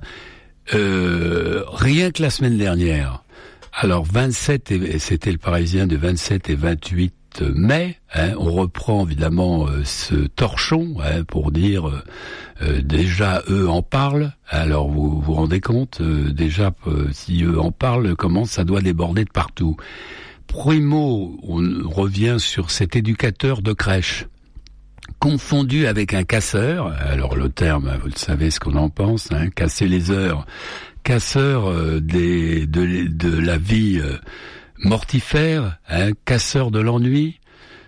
rien que la semaine dernière. Alors 27, c'était le Parisien de 27 et 28 mai. On reprend évidemment ce torchon pour dire déjà eux en parlent. Alors vous vous rendez compte déjà si eux en parlent, comment ça doit déborder de partout. Primo, on revient sur cet éducateur de crèche confondu avec un casseur. Alors le terme, vous le savez ce qu'on en pense, casser les heures. Casseur de la vie mortifère, casseur de l'ennui,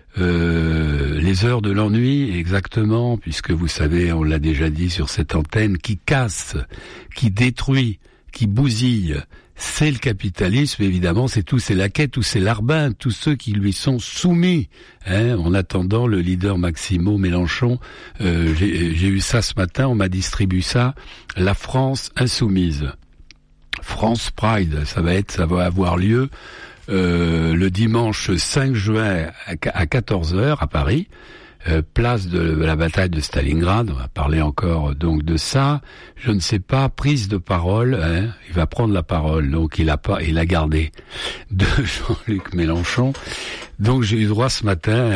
les heures de l'ennui, exactement, puisque vous savez, on l'a déjà dit sur cette antenne, qui casse, qui détruit, qui bousille, c'est le capitalisme, évidemment, c'est la quête, tous ces larbins, tous ceux qui lui sont soumis. En attendant, le leader Maximo Mélenchon, j'ai eu ça ce matin, on m'a distribué ça, la France insoumise. France Pride, ça va avoir lieu le dimanche 5 juin à 14h à Paris, place de la bataille de Stalingrad. On va parler encore donc de ça. Je ne sais pas, prise de parole, il va prendre la parole, donc il a gardé de Jean-Luc Mélenchon. Donc j'ai eu droit ce matin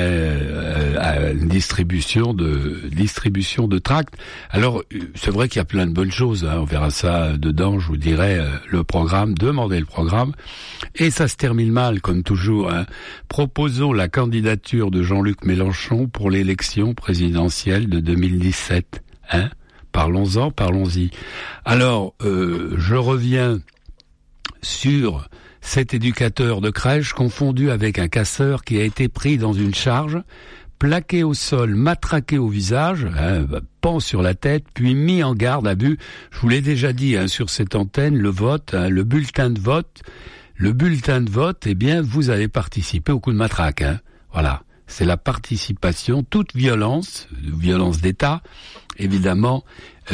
à une distribution de tracts. Alors c'est vrai qu'il y a plein de bonnes choses, on verra ça dedans, je vous dirai le programme, demandez le programme. Et ça se termine mal comme toujours. Proposons la candidature de Jean-Luc Mélenchon pour l'élection présidentielle de 2017. Parlons-y. Alors je reviens sur cet éducateur de crèche confondu avec un casseur qui a été pris dans une charge, plaqué au sol, matraqué au visage, pan sur la tête, puis mis en garde à vue. Je vous l'ai déjà dit sur cette antenne, le vote, le bulletin de vote, eh bien, vous avez participé au coup de matraque. Voilà, c'est la participation, toute violence d'État, évidemment,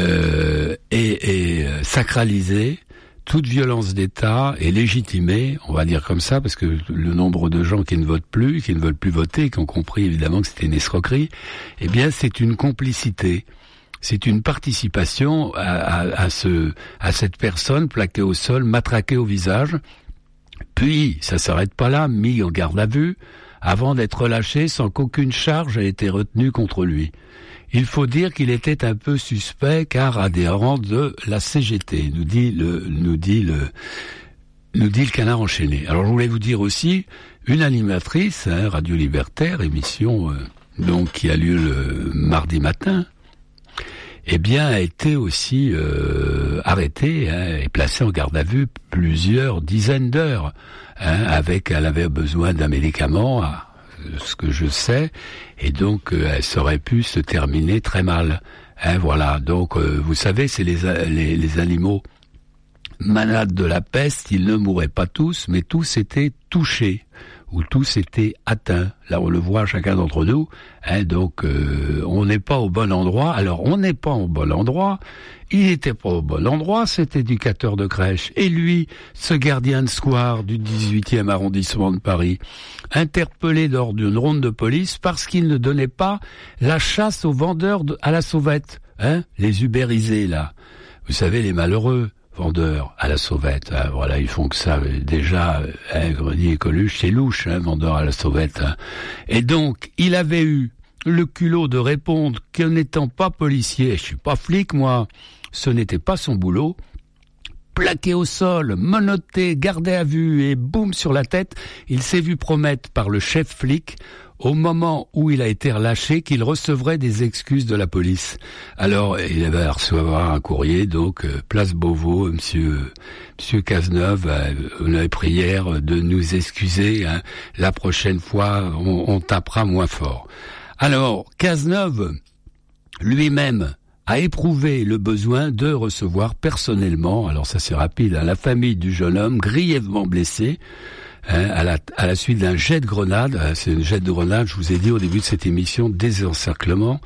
est sacralisée. Toute violence d'État est légitimée, on va dire comme ça, parce que le nombre de gens qui ne votent plus, qui ne veulent plus voter, qui ont compris évidemment que c'était une escroquerie, eh bien c'est une complicité, c'est une participation à cette personne plaquée au sol, matraquée au visage, puis ça s'arrête pas là, mis en garde à vue, avant d'être relâché sans qu'aucune charge ait été retenue contre lui. Il faut dire qu'il était un peu suspect car adhérent de la CGT, nous dit le Canard enchaîné. Alors je voulais vous dire aussi, une animatrice, Radio Libertaire, émission donc qui a lieu le mardi matin, eh bien a été aussi arrêtée et placée en garde à vue plusieurs dizaines d'heures. Elle avait besoin d'un médicament, ce que je sais, et donc ça aurait pu se terminer très mal. Voilà, donc vous savez, c'est les animaux malades de la peste, ils ne mouraient pas tous, mais tous étaient touchés, ou tous étaient atteints. Là, on le voit chacun d'entre nous, hein, donc on n'est pas au bon endroit. Alors, on n'est pas au bon endroit, il n'était pas au bon endroit, cet éducateur de crèche. Et lui, ce gardien de square du 18e arrondissement de Paris, interpellé lors d'une ronde de police parce qu'il ne donnait pas la chasse aux vendeurs à la sauvette, hein, les ubérisés, là. Vous savez, les malheureux vendeurs à la sauvette, hein, voilà, ils font que ça, déjà, Grenier et Coluche, c'est louche, hein, vendeurs à la sauvette, hein. Et donc, il avait eu le culot de répondre qu'en n'étant pas policier, je suis pas flic, moi, ce n'était pas son boulot, plaqué au sol, menotté, gardé à vue et boum sur la tête, il s'est vu promettre par le chef flic au moment où il a été relâché qu'il recevrait des excuses de la police. Alors, il avait à recevoir un courrier, donc, place Beauvau, monsieur Cazeneuve, on avait prière de nous excuser, hein. La prochaine fois, on tapera moins fort. Alors, Cazeneuve, lui-même, a éprouvé le besoin de recevoir personnellement, alors ça c'est rapide, hein, la famille du jeune homme grièvement blessé, hein, à la suite d'un jet de grenade. C'est un jet de grenade, je vous ai dit au début de cette émission, désencerclement.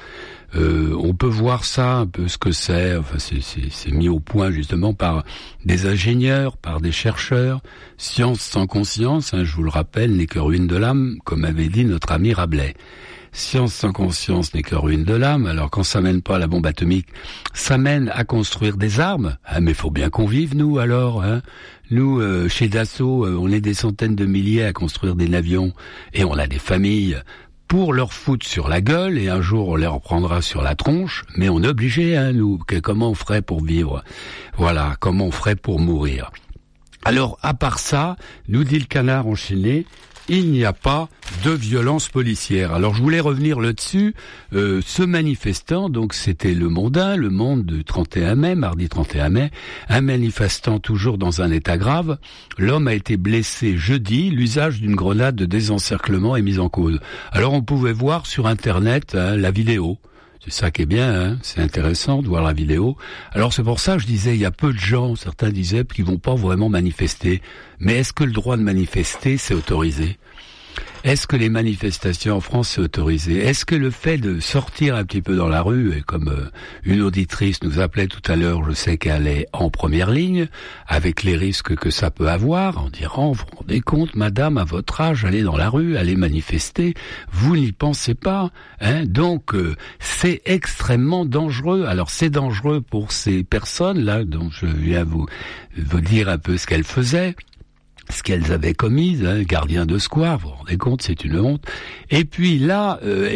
On peut voir ça, un peu ce que c'est, enfin c'est mis au point justement par des ingénieurs, par des chercheurs. Science sans conscience, hein, je vous le rappelle, n'est que ruine de l'âme, comme avait dit notre ami Rabelais. Science sans conscience n'est que ruine de l'âme. Alors quand ça mène pas à la bombe atomique, ça mène à construire des armes. Ah, mais faut bien qu'on vive, nous, alors. Hein. Nous, chez Dassault, on est des centaines de milliers à construire des avions. Et on a des familles pour leur foutre sur la gueule. Et un jour, on les reprendra sur la tronche. Mais on est obligé, hein, nous. Comment on ferait pour vivre? Voilà, comment on ferait pour mourir? Alors, à part ça, nous dit le canard enchaîné, il n'y a pas de violence policière. Alors je voulais revenir là-dessus. Ce manifestant, donc c'était le Monde du 31 mai, mardi 31 mai, un manifestant toujours dans un état grave. L'homme a été blessé jeudi, l'usage d'une grenade de désencerclement est mis en cause. Alors on pouvait voir sur Internet, hein, la vidéo. C'est ça qui est bien, hein, c'est intéressant de voir la vidéo. Alors c'est pour ça que je disais, il y a peu de gens, certains disaient, qui vont pas vraiment manifester. Mais est-ce que le droit de manifester, c'est autorisé ? Est-ce que les manifestations en France, c'est autorisé ? Est-ce que le fait de sortir un petit peu dans la rue, et comme une auditrice nous appelait tout à l'heure, je sais qu'elle est en première ligne, avec les risques que ça peut avoir, en disant, vous vous rendez compte, madame, à votre âge, allez dans la rue, allez manifester, vous n'y pensez pas, hein ? Donc, c'est extrêmement dangereux. Alors, c'est dangereux pour ces personnes-là, dont je viens vous dire un peu ce qu'elles faisaient, ce qu'elles avaient commis, hein, gardien de square, vous vous rendez compte, c'est une honte. Et puis là,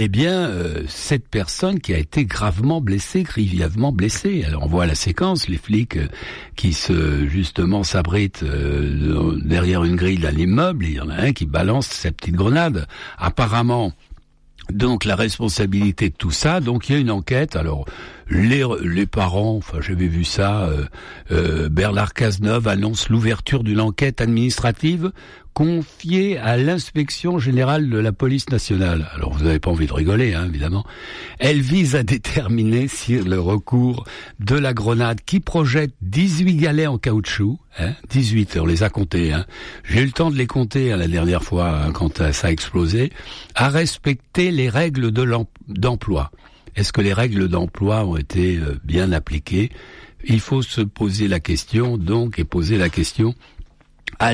cette personne qui a été gravement blessée, grièvement blessée. Alors on voit la séquence, les flics qui justement s'abritent derrière une grille d'un immeuble, il y en a un qui balance sa petite grenade. Apparemment, donc la responsabilité de tout ça, donc il y a une enquête. Alors les parents, enfin j'avais vu ça, Bernard Cazeneuve annonce l'ouverture d'une enquête administrative confiée à l'inspection générale de la police nationale. Alors vous n'avez pas envie de rigoler, hein, évidemment. Elle vise à déterminer si le recours de la grenade qui projette 18 galets en caoutchouc, hein, 18, on les a comptés, hein. J'ai eu le temps de les compter la dernière fois, hein, quand ça a explosé, a respecté les règles d'emploi. Est-ce que les règles d'emploi ont été bien appliquées ? Il faut se poser la question, donc, et poser la question à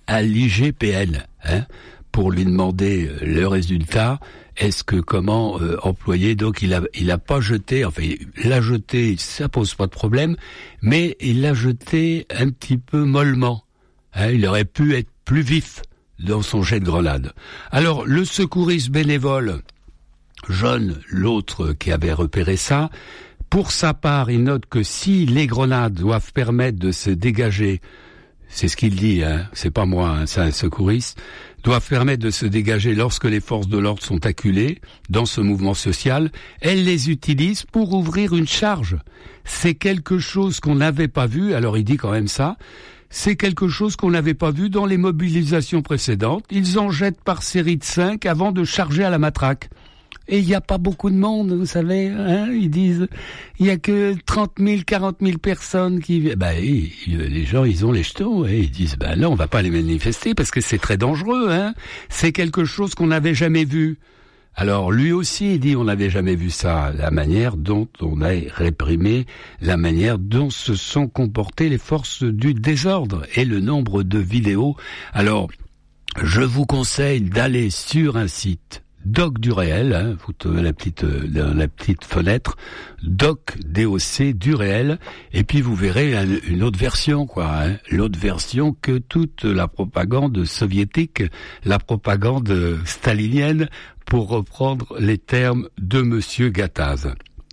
l'IGPN, hein, pour lui demander le résultat. Est-ce que comment employer ? Donc il a pas jeté, enfin il l'a jeté, ça pose pas de problème, mais il l'a jeté un petit peu mollement. Hein, il aurait pu être plus vif dans son jet de grenade. Alors le secouriste bénévole Jeune, l'autre qui avait repéré ça, pour sa part, il note que si les grenades doivent permettre de se dégager, c'est ce qu'il dit, hein, c'est pas moi, hein, c'est un secouriste, doivent permettre de se dégager lorsque les forces de l'ordre sont acculées dans ce mouvement social, elle les utilise pour ouvrir une charge. C'est quelque chose qu'on n'avait pas vu, alors il dit quand même ça, c'est quelque chose qu'on n'avait pas vu dans les mobilisations précédentes, ils en jettent par série de 5 avant de charger à la matraque. Et il n'y a pas beaucoup de monde, vous savez, hein, ils disent, il y a que 30 000, 40 000 personnes qui viennent. Les gens, ils ont les jetons, et ils disent, non, on va pas les manifester parce que c'est très dangereux, hein. C'est quelque chose qu'on n'avait jamais vu. Alors, lui aussi, il dit, on n'avait jamais vu ça, la manière dont on a réprimé, la manière dont se sont comportées les forces du désordre et le nombre de vidéos. Alors, je vous conseille d'aller sur un site Doc du réel, hein, vous trouvez la petite fenêtre, Doc du réel, et puis vous verrez une autre version, hein, l'autre version que toute la propagande soviétique, la propagande stalinienne, pour reprendre les termes de Monsieur Gattaz.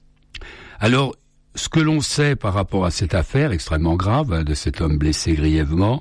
Alors, ce que l'on sait par rapport à cette affaire extrêmement grave, hein, de cet homme blessé grièvement,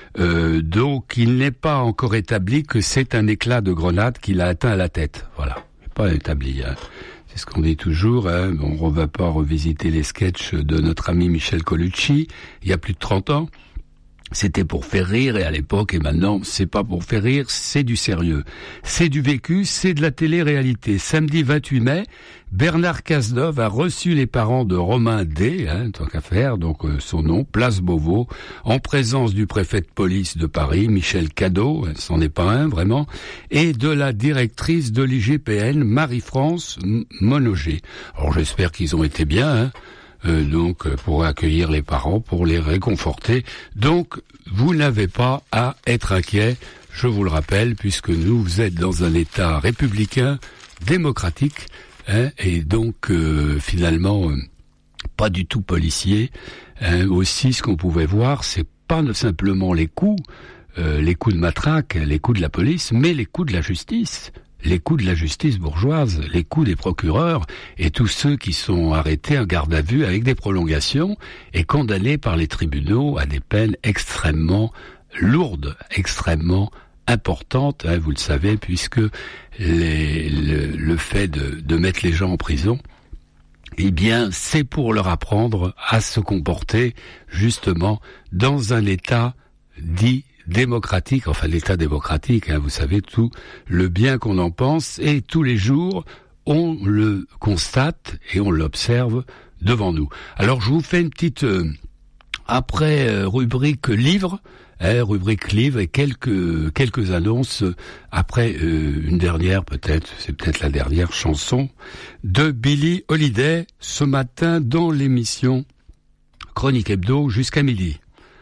donc il n'est pas encore établi que c'est un éclat de grenade qui l'a atteint à la tête. Voilà, c'est pas établi. Hein. C'est ce qu'on dit toujours. Hein. Bon, on va pas revisiter les sketchs de notre ami Michel Colucci, il y a plus de 30 ans. C'était pour faire rire, et à l'époque, et maintenant, c'est pas pour faire rire, c'est du sérieux. C'est du vécu, c'est de la télé-réalité. Samedi 28 mai, Bernard Cazeneuve a reçu les parents de Romain D, hein, tant qu'à faire, donc son nom, place Beauvau, en présence du préfet de police de Paris, Michel Cadot, c'en est pas un, vraiment, et de la directrice de l'IGPN, Marie-France Monogé. Alors j'espère qu'ils ont été bien, hein. Donc pour accueillir les parents, pour les réconforter. Donc vous n'avez pas à être inquiet, je vous le rappelle, puisque vous êtes dans un État républicain, démocratique, hein, et donc finalement pas du tout policier. Hein. Aussi, ce qu'on pouvait voir, c'est pas simplement les coups de matraque, les coups de la police, mais les coups de la justice. Les coups de la justice bourgeoise, les coups des procureurs et tous ceux qui sont arrêtés en garde à vue avec des prolongations et condamnés par les tribunaux à des peines extrêmement lourdes, extrêmement importantes, hein, vous le savez, puisque le fait de mettre les gens en prison, eh bien, c'est pour leur apprendre à se comporter justement dans un état dit démocratique, enfin l'État démocratique, hein, vous savez tout le bien qu'on en pense, et tous les jours on le constate et on l'observe devant nous. Alors je vous fais une petite rubrique livre, rubrique livre et quelques annonces après une dernière, c'est peut-être la dernière chanson de Billie Holiday ce matin dans l'émission Chronique Hebdo jusqu'à midi.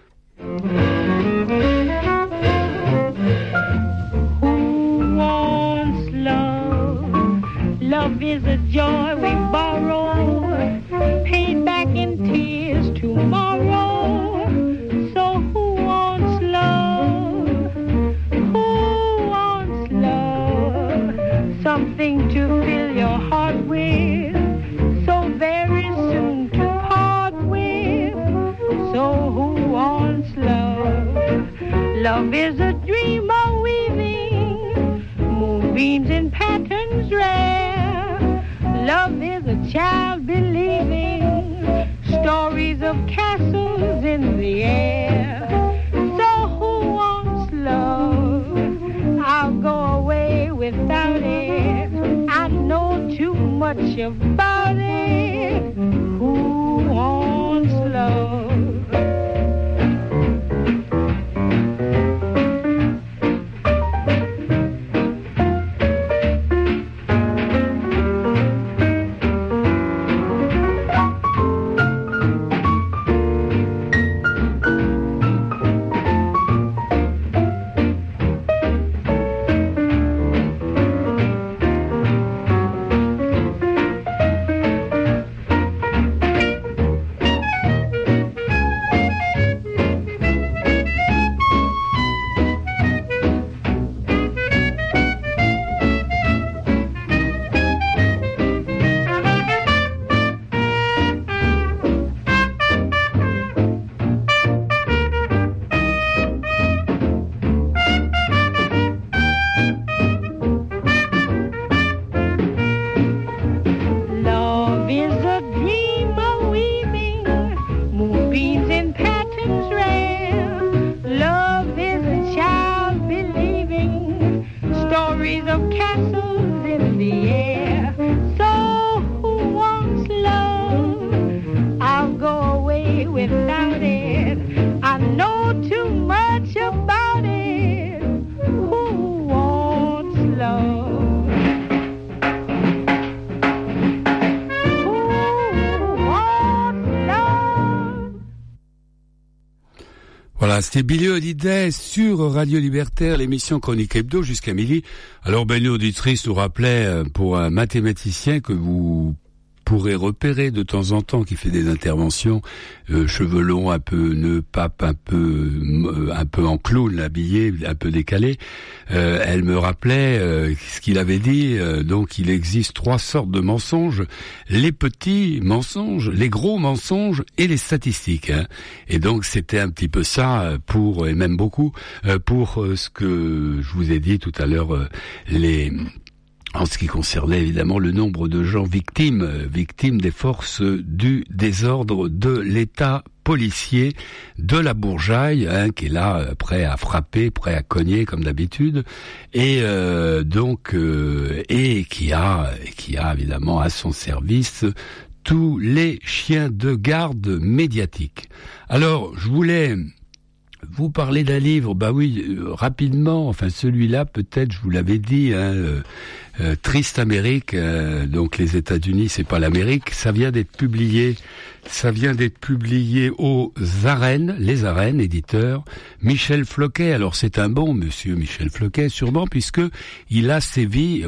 Love is a joy we borrow, paid back in tears tomorrow. So who wants love? Who wants love? Something to fill your heart with, so very soon to part with. So who wants love? Love is a dream of weaving, moonbeams in patterns rare. Love is a child believing stories of castles in the air. So who wants love? I'll go away without it. I know too much about it. Who wants love? day without it. I know too much about it. Who wants love? Who wants love? Voilà, c'était Billie Holiday sur Radio Libertaire, l'émission Chronique Hebdo jusqu'à midi. Alors, une auditrice nous rappelait pour un mathématicien que vous pourrez repérer de temps en temps qui fait des interventions, cheveux longs, un peu nœud pape, un peu en clown, habillé, un peu décalé. Elle me rappelait ce qu'il avait dit. Donc, il existe 3 sortes de mensonges: les petits mensonges, les gros mensonges et les statistiques. Hein. Et donc, c'était un petit peu ça pour, et même beaucoup, pour ce que je vous ai dit tout à l'heure, en ce qui concernait évidemment le nombre de gens victimes des forces du désordre de l'État policier de la Bourjaille, hein, qui est là, prêt à frapper, prêt à cogner comme d'habitude, et et qui a évidemment à son service tous les chiens de garde médiatiques. Alors, je voulais vous parler d'un livre, rapidement, enfin celui-là peut-être, je vous l'avais dit, Triste Amérique, donc les États-Unis, c'est pas l'Amérique, ça vient d'être publié aux Arènes, les Arènes, éditeurs, Michel Floquet. Alors c'est un bon monsieur Michel Floquet, sûrement, puisque il a servi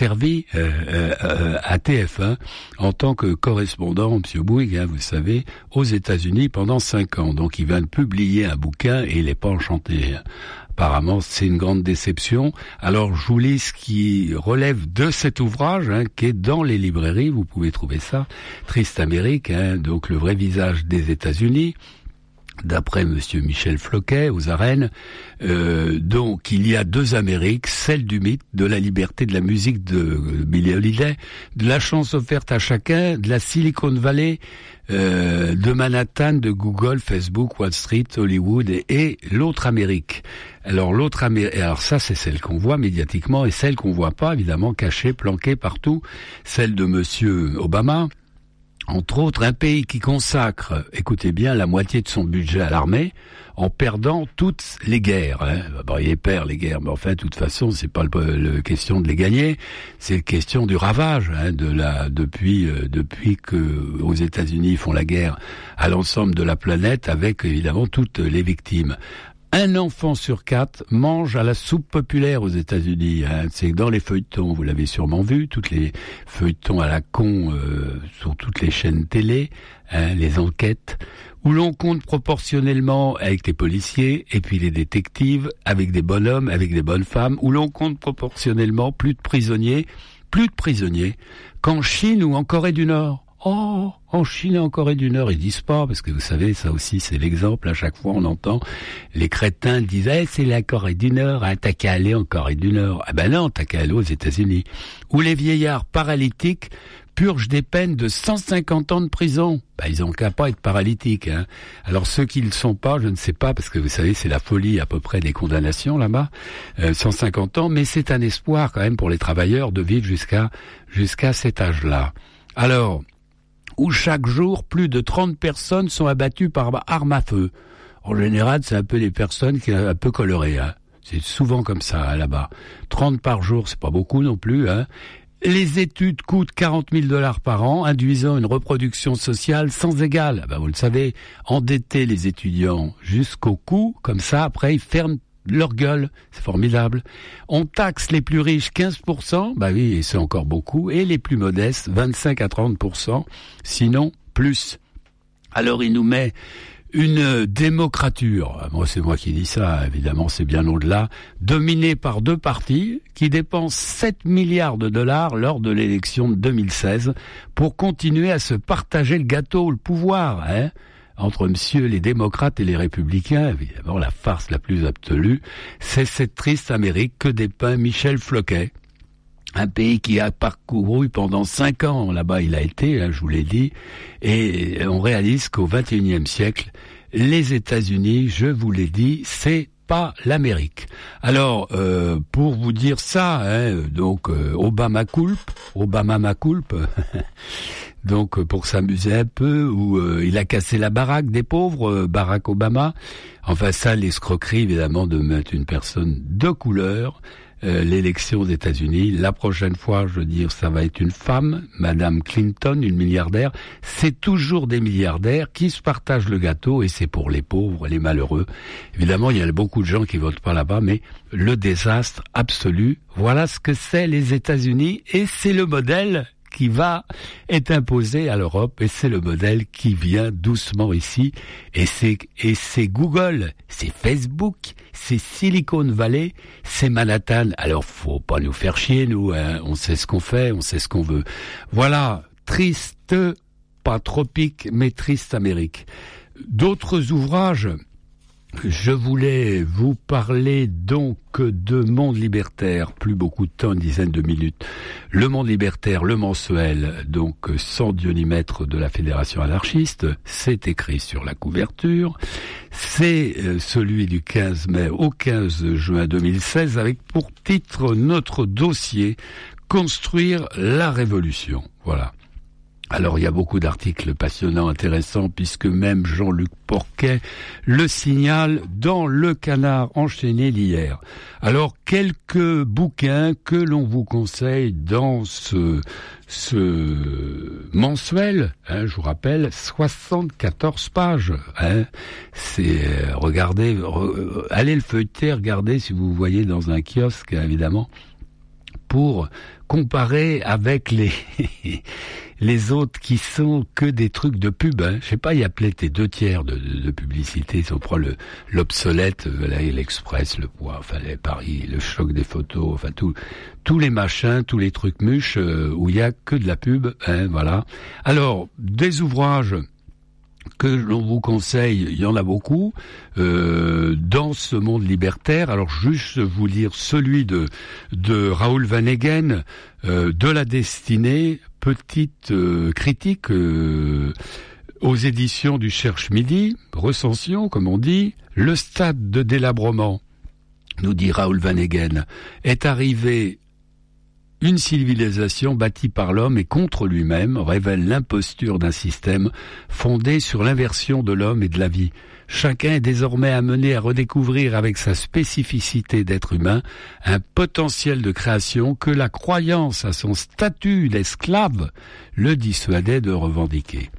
à TF1 en tant que correspondant, monsieur Bouygues, hein, vous savez, aux États-Unis pendant 5 ans. Donc il vient de publier un bouquin et il n'est pas enchanté. Apparemment, c'est une grande déception. Alors, je vous lis ce qui relève de cet ouvrage, hein, qui est dans les librairies. Vous pouvez trouver ça. Triste Amérique, hein, donc le vrai visage des États-Unis, d'après monsieur Michel Floquet, aux Arènes. Donc, il y a 2 Amériques, celle du mythe, de la liberté de la musique de Billie Holiday, de la chance offerte à chacun, de la Silicon Valley, de Manhattan, de Google, Facebook, Wall Street, Hollywood et l'autre Amérique. Alors ça c'est celle qu'on voit médiatiquement et celle qu'on voit pas, évidemment, cachée, planquée partout, celle de monsieur Obama. Entre autres, un pays qui consacre, écoutez bien, la moitié de son budget à l'armée, en perdant toutes les guerres. Hein. Il perd les guerres, mais enfin, de toute façon, c'est pas le question de les gagner, c'est la question du ravage, hein, depuis que aux États-Unis font la guerre à l'ensemble de la planète, avec évidemment toutes les victimes. Un enfant sur 4 mange à la soupe populaire aux États-Unis. Hein. C'est dans les feuilletons, vous l'avez sûrement vu, toutes les feuilletons à la con sur toutes les chaînes télé, hein, les enquêtes, où l'on compte proportionnellement avec les policiers et puis les détectives, avec des bonhommes, avec des bonnes femmes, où l'on compte proportionnellement plus de prisonniers qu'en Chine ou en Corée du Nord. Oh, en Chine et en Corée du Nord, ils disent pas, parce que vous savez, ça aussi, c'est l'exemple, à chaque fois, on entend les crétins disent, c'est la Corée du Nord, hein, t'as qu'à aller en Corée du Nord. Ah ben non, t'as qu'à aller aux États-Unis. Ou les vieillards paralytiques purgent des peines de 150 ans de prison. Ils ont qu'à pas être paralytiques, hein. Alors ceux qui ne sont pas, je ne sais pas, parce que vous savez, c'est la folie à peu près des condamnations là-bas, 150 ans, mais c'est un espoir quand même pour les travailleurs de vivre jusqu'à cet âge-là. Alors, où chaque jour, plus de 30 personnes sont abattues par arme à feu. En général, c'est un peu des personnes qui sont un peu colorées, hein. C'est souvent comme ça, hein, là-bas. 30 par jour, c'est pas beaucoup non plus, hein. Les études coûtent $40,000 par an, induisant une reproduction sociale sans égale. Vous le savez, endetter les étudiants jusqu'au cou, comme ça, après, ils ferment leur gueule, c'est formidable. On taxe les plus riches 15%, oui, c'est encore beaucoup, et les plus modestes 25 à 30%, sinon plus. Alors il nous met une démocrature, c'est moi qui dis ça, évidemment c'est bien au-delà, dominée par 2 partis qui dépensent $7 milliards lors de l'élection de 2016 pour continuer à se partager le gâteau, le pouvoir, hein, entre monsieur les démocrates et les républicains. Évidemment, la farce la plus absolue, c'est cette triste Amérique que dépeint Michel Floquet. Un pays qui a parcouru pendant 5 ans, là-bas il a été, hein, je vous l'ai dit, et on réalise qu'au XXIe siècle, les États-Unis, je vous l'ai dit, c'est pas l'Amérique. Alors, pour vous dire ça, hein, donc Obama ma culpe, donc pour s'amuser un peu, ou il a cassé la baraque des pauvres, Barack Obama. Enfin ça, l'escroquerie évidemment de mettre une personne de couleur. L'élection aux États-Unis, la prochaine fois, je veux dire, ça va être une femme, Madame Clinton, une milliardaire. C'est toujours des milliardaires qui se partagent le gâteau, et c'est pour les pauvres, les malheureux. Évidemment, il y a beaucoup de gens qui votent pas là-bas, mais le désastre absolu, voilà ce que c'est les États-Unis, et c'est le modèle qui est imposé à l'Europe, et c'est le modèle qui vient doucement ici, et c'est Google, c'est Facebook, c'est Silicon Valley, c'est Manhattan. Alors faut pas nous faire chier, nous, hein. On sait ce qu'on fait, on sait ce qu'on veut. Voilà, triste, pas tropique, mais triste Amérique. D'autres ouvrages. Je voulais vous parler donc de Monde Libertaire, plus beaucoup de temps, une dizaine de minutes. Le Monde Libertaire, le mensuel, donc sans dionymètre de la Fédération anarchiste, c'est écrit sur la couverture. C'est celui du 15 mai au 15 juin 2016 avec pour titre notre dossier « Construire la révolution ». Voilà. Alors il y a beaucoup d'articles passionnants, intéressants, puisque même Jean-Luc Porquet le signale dans Le Canard enchaîné d'hier. Alors quelques bouquins que l'on vous conseille dans ce mensuel, hein, je vous rappelle, 74 pages. Hein, c'est regardez, allez le feuilleter, regardez si vous voyez dans un kiosque, évidemment, pour comparer avec les autres qui sont que des trucs de pub. Hein. Je sais pas, il y a peut-être 2/3 de publicité. Si on prend l'obsolète, là, l'Express, le poids, enfin les Paris, le choc des photos, enfin tous les machins, tous les trucs mûches où il y a que de la pub. Hein, voilà. Alors des ouvrages que l'on vous conseille, il y en a beaucoup, dans ce monde libertaire. Alors juste vous lire celui de Raoul Vanhaegen, de la destinée, petite critique aux éditions du Cherche-Midi, recension comme on dit, le stade de délabrement, nous dit Raoul Vanhaegen, est arrivé. Une civilisation bâtie par l'homme et contre lui-même révèle l'imposture d'un système fondé sur l'inversion de l'homme et de la vie. Chacun est désormais amené à redécouvrir avec sa spécificité d'être humain un potentiel de création que la croyance à son statut d'esclave le dissuadait de revendiquer.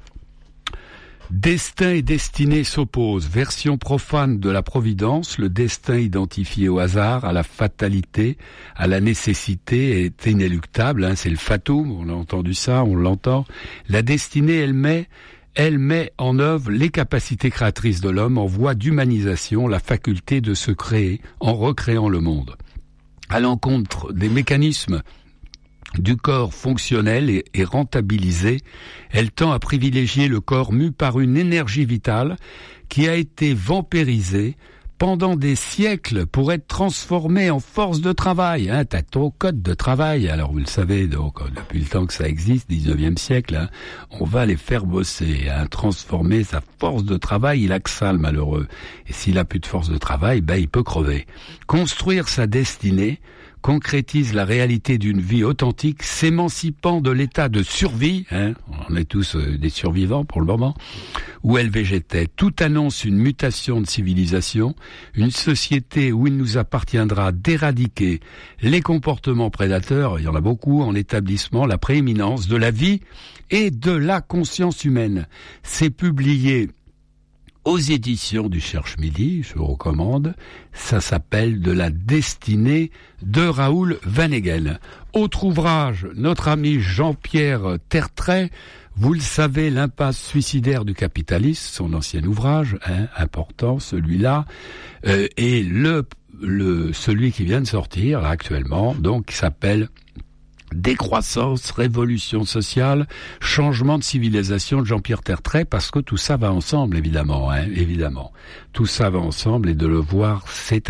Destin et destinée s'opposent. Version profane de la providence, le destin identifié au hasard, à la fatalité, à la nécessité est inéluctable. Hein, c'est le fatum, on a entendu ça, on l'entend. La destinée, elle met en œuvre les capacités créatrices de l'homme en voie d'humanisation, la faculté de se créer en recréant le monde. À l'encontre des mécanismes du corps fonctionnel et rentabilisé, elle tend à privilégier le corps mu par une énergie vitale qui a été vampirisée pendant des siècles pour être transformée en force de travail. Hein, t'as ton code de travail, alors vous le savez, donc depuis le temps que ça existe, 19e siècle, hein, on va les faire bosser, hein, transformer sa force de travail, il a que ça le malheureux. Et s'il a plus de force de travail, ben il peut crever. Construire sa destinée concrétise la réalité d'une vie authentique, s'émancipant de l'état de survie, hein, on est tous des survivants pour le moment, où elle végétait. Tout annonce une mutation de civilisation, une société où il nous appartiendra d'éradiquer les comportements prédateurs, il y en a beaucoup en établissement, la prééminence de la vie et de la conscience humaine. C'est publié aux éditions du Cherche-Midi, je vous recommande, ça s'appelle « De la destinée » de Raoul Vanhaegen. Autre ouvrage, notre ami Jean-Pierre Tertrais, vous le savez, l'impasse suicidaire du capitalisme, son ancien ouvrage, hein, important celui-là, et celui qui vient de sortir là, actuellement, donc qui s'appelle Décroissance, révolution sociale, changement de civilisation de Jean-Pierre Tertrais, parce que tout ça va ensemble, évidemment, hein, évidemment. Tout ça va ensemble, et de le voir, c'est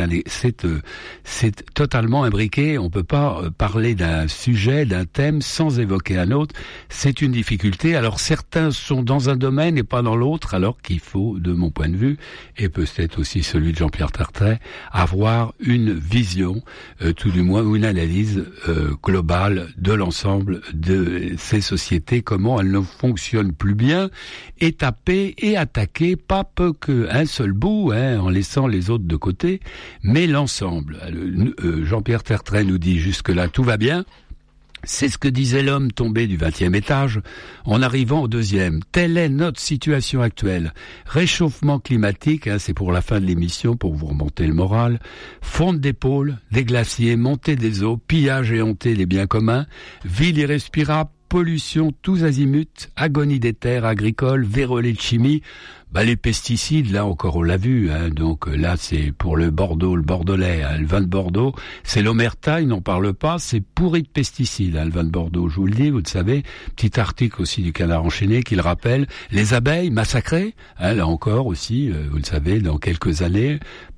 totalement imbriqué. On peut pas parler d'un sujet, d'un thème, sans évoquer un autre. C'est une difficulté. Alors certains sont dans un domaine et pas dans l'autre, alors qu'il faut, de mon point de vue, et peut-être aussi celui de Jean-Pierre Tertrais, avoir une vision, tout du moins, ou une analyse globale de l'ensemble de ces sociétés, comment elles ne fonctionnent plus bien, et taper et attaquer, pas peu qu'un seul bout, en laissant les autres de côté, mais l'ensemble. Jean-Pierre Tertrais nous dit jusque-là tout va bien. C'est ce que disait l'homme tombé du 20e étage en arrivant au 2e. Telle est notre situation actuelle. Réchauffement climatique, c'est pour la fin de l'émission, pour vous remonter le moral. Fonte des pôles, des glaciers, montée des eaux, pillage et éhonté des biens communs, ville irrespirable, pollution tous azimuts, agonie des terres agricoles, vérolée de chimie. Les pesticides, là encore on l'a vu, donc là c'est pour le Bordeaux, le Bordelais, le vin de Bordeaux, c'est l'Omerta, il n'en parle pas, c'est pourri de pesticides, le vin de Bordeaux, je vous le dis, vous le savez, petit article aussi du Canard enchaîné qui le rappelle, les abeilles massacrées, là encore aussi, vous le savez, dans quelques années,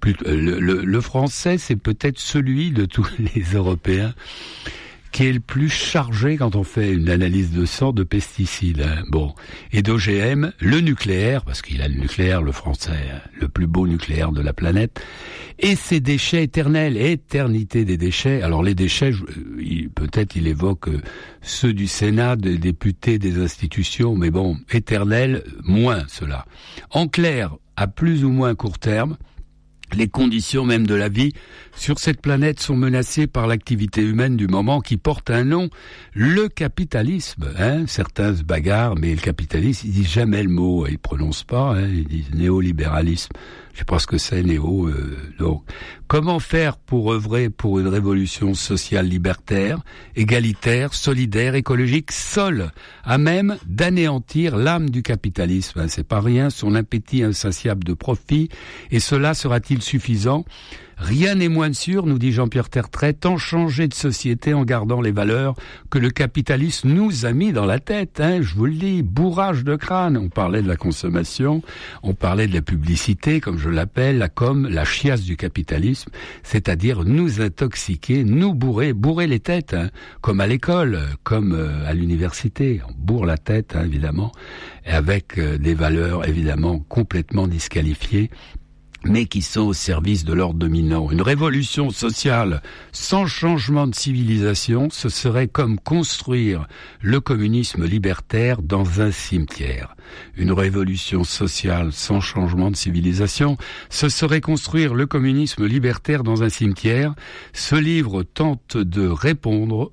le français c'est peut-être celui de tous les Européens qui est le plus chargé quand on fait une analyse de sang de pesticides. Et d'OGM, le nucléaire, parce qu'il a le nucléaire, le français, le plus beau nucléaire de la planète, et ses déchets éternels, éternité des déchets. Alors les déchets, peut-être il évoque ceux du Sénat, des députés, des institutions, mais éternels, moins cela. En clair, à plus ou moins court terme, les conditions même de la vie sur cette planète sont menacées par l'activité humaine du moment qui porte un nom, le capitalisme. Certains se bagarrent, mais le capitalisme, ils disent jamais le mot, ils prononcent pas, ils disent néolibéralisme. Je sais pas ce que c'est, néo. Donc, comment faire pour œuvrer pour une révolution sociale libertaire, égalitaire, solidaire, écologique, seule, à même d'anéantir l'âme du capitalisme. C'est pas rien, son appétit insatiable de profit, et cela sera-t-il suffisant? Rien n'est moins sûr, nous dit Jean-Pierre Tertrais, tant changer de société en gardant les valeurs que le capitalisme nous a mis dans la tête, je vous le dis, bourrage de crâne. On parlait de la consommation, on parlait de la publicité, comme je l'appelle, la com, la chiasse du capitalisme, c'est-à-dire nous intoxiquer, nous bourrer les têtes, comme à l'école, comme à l'université. On bourre la tête, évidemment, et avec des valeurs, évidemment, complètement disqualifiées, mais qui sont au service de l'ordre dominant. Une révolution sociale sans changement de civilisation, ce serait comme construire le communisme libertaire dans un cimetière. Une révolution sociale sans changement de civilisation, ce serait construire le communisme libertaire dans un cimetière. Ce livre tente de répondre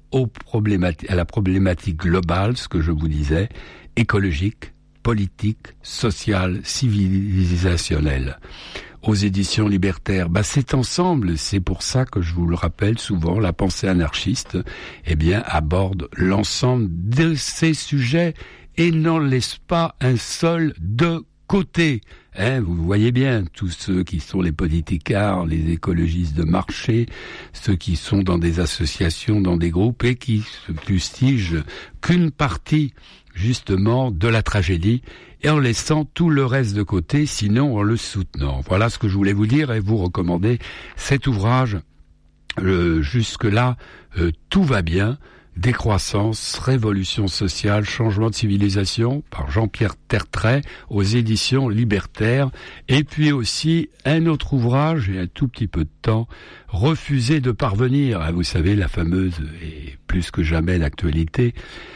à la problématique globale, ce que je vous disais, écologique, politique, sociale, civilisationnelle. Aux éditions libertaires. C'est ensemble, c'est pour ça que je vous le rappelle souvent, la pensée anarchiste, aborde l'ensemble de ces sujets et n'en laisse pas un seul de côté. Vous voyez bien, tous ceux qui sont les politicards, les écologistes de marché, ceux qui sont dans des associations, dans des groupes et qui se fustigent qu'une partie, justement, de la tragédie, et en laissant tout le reste de côté, sinon en le soutenant. Voilà ce que je voulais vous dire et vous recommander cet ouvrage. Jusque-là, tout va bien. Décroissance, révolution sociale, changement de civilisation, par Jean-Pierre Tertrais, aux éditions libertaires. Et puis aussi un autre ouvrage, et un tout petit peu de temps, Refuser de parvenir. Vous savez, la fameuse, et plus que jamais l'actualité,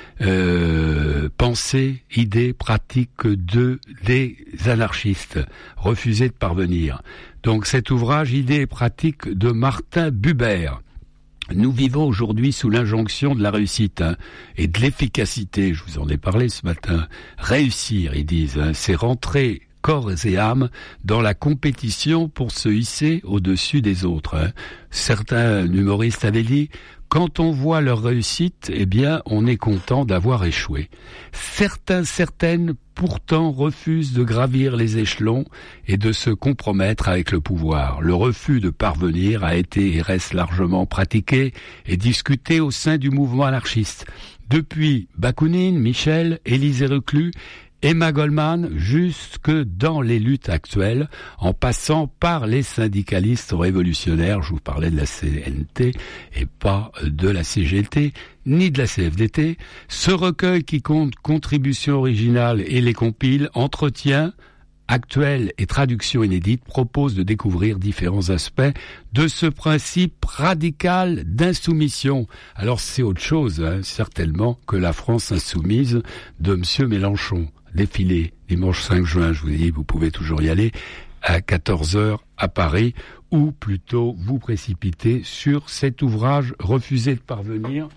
pensée, idée, pratique des anarchistes. Refuser de parvenir. Donc cet ouvrage, idée et pratique de Martin Buber. Nous vivons aujourd'hui sous l'injonction de la réussite et de l'efficacité. Je vous en ai parlé ce matin. Réussir, ils disent, c'est rentrer corps et âme dans la compétition pour se hisser au-dessus des autres. Certains humoristes avaient dit, quand on voit leur réussite, on est content d'avoir échoué. Certaines, pourtant, refusent de gravir les échelons et de se compromettre avec le pouvoir. Le refus de parvenir a été et reste largement pratiqué et discuté au sein du mouvement anarchiste. Depuis Bakounine, Michel, Élisée Reclus, Emma Goldman, jusque dans les luttes actuelles, en passant par les syndicalistes révolutionnaires, je vous parlais de la CNT et pas de la CGT, ni de la CFDT, ce recueil qui compte contributions originales et les compile, entretient actuelle et traduction inédite proposent de découvrir différents aspects de ce principe radical d'insoumission. Alors c'est autre chose, certainement, que la France insoumise de M. Mélenchon. Défilé dimanche 5 juin, je vous dis, vous pouvez toujours y aller, à 14h à Paris, ou plutôt vous précipiter sur cet ouvrage Refusé de parvenir,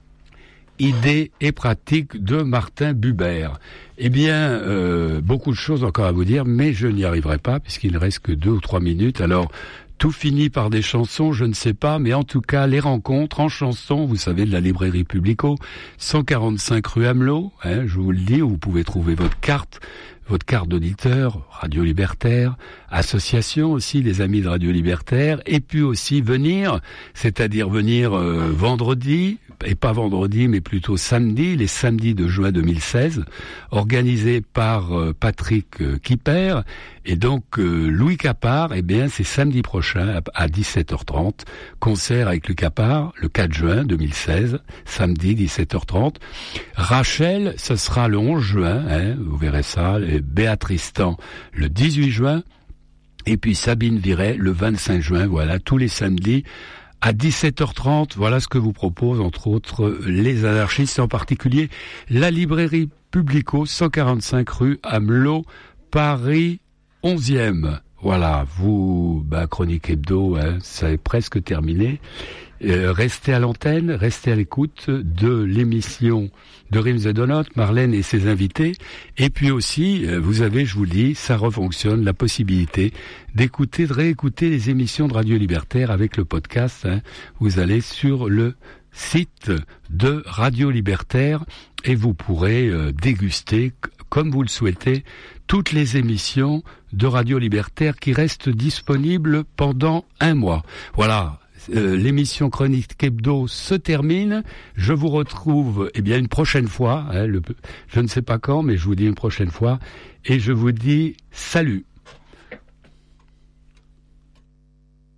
idées et pratiques de Martin Buber. Eh bien, beaucoup de choses encore à vous dire, mais je n'y arriverai pas puisqu'il ne reste que 2 ou 3 minutes. Alors, tout finit par des chansons, je ne sais pas, mais en tout cas, les rencontres en chansons, vous savez, de la librairie Publico, 145 rue Amelot, je vous le dis, où vous pouvez trouver votre carte d'auditeur, Radio Libertaire, association aussi, les amis de Radio Libertaire, et puis aussi venir, c'est-à-dire venir vendredi, et pas vendredi, mais plutôt samedi, les samedis de juin 2016, organisé par Patrick Kipper, et donc Louis Capard, eh bien c'est samedi prochain à 17h30, concert avec Louis Capard, le 4 juin 2016, samedi 17h30. Rachel, ce sera le 11 juin, vous verrez ça, et Béatrice Tan le 18 juin, et puis Sabine Viret le 25 juin, voilà, tous les samedis, à 17h30, voilà ce que vous propose, entre autres, les anarchistes, en particulier la librairie Publico, 145 rue Amelot, Paris 11e. Voilà, vous, Chronique Hebdo, ça est presque terminé. Restez à l'antenne, restez à l'écoute de l'émission de Rimes et Donuts, Marlène et ses invités. Et puis aussi, vous avez, je vous le dis, ça refonctionne, la possibilité d'écouter, de réécouter les émissions de Radio Libertaire avec le podcast. Vous allez sur le site de Radio Libertaire et vous pourrez déguster, comme vous le souhaitez, toutes les émissions de Radio Libertaire qui restent disponibles pendant 1 mois. Voilà. L'émission Chronique Hebdo se termine. Je vous retrouve une prochaine fois. Je ne sais pas quand, mais je vous dis une prochaine fois. Et je vous dis salut.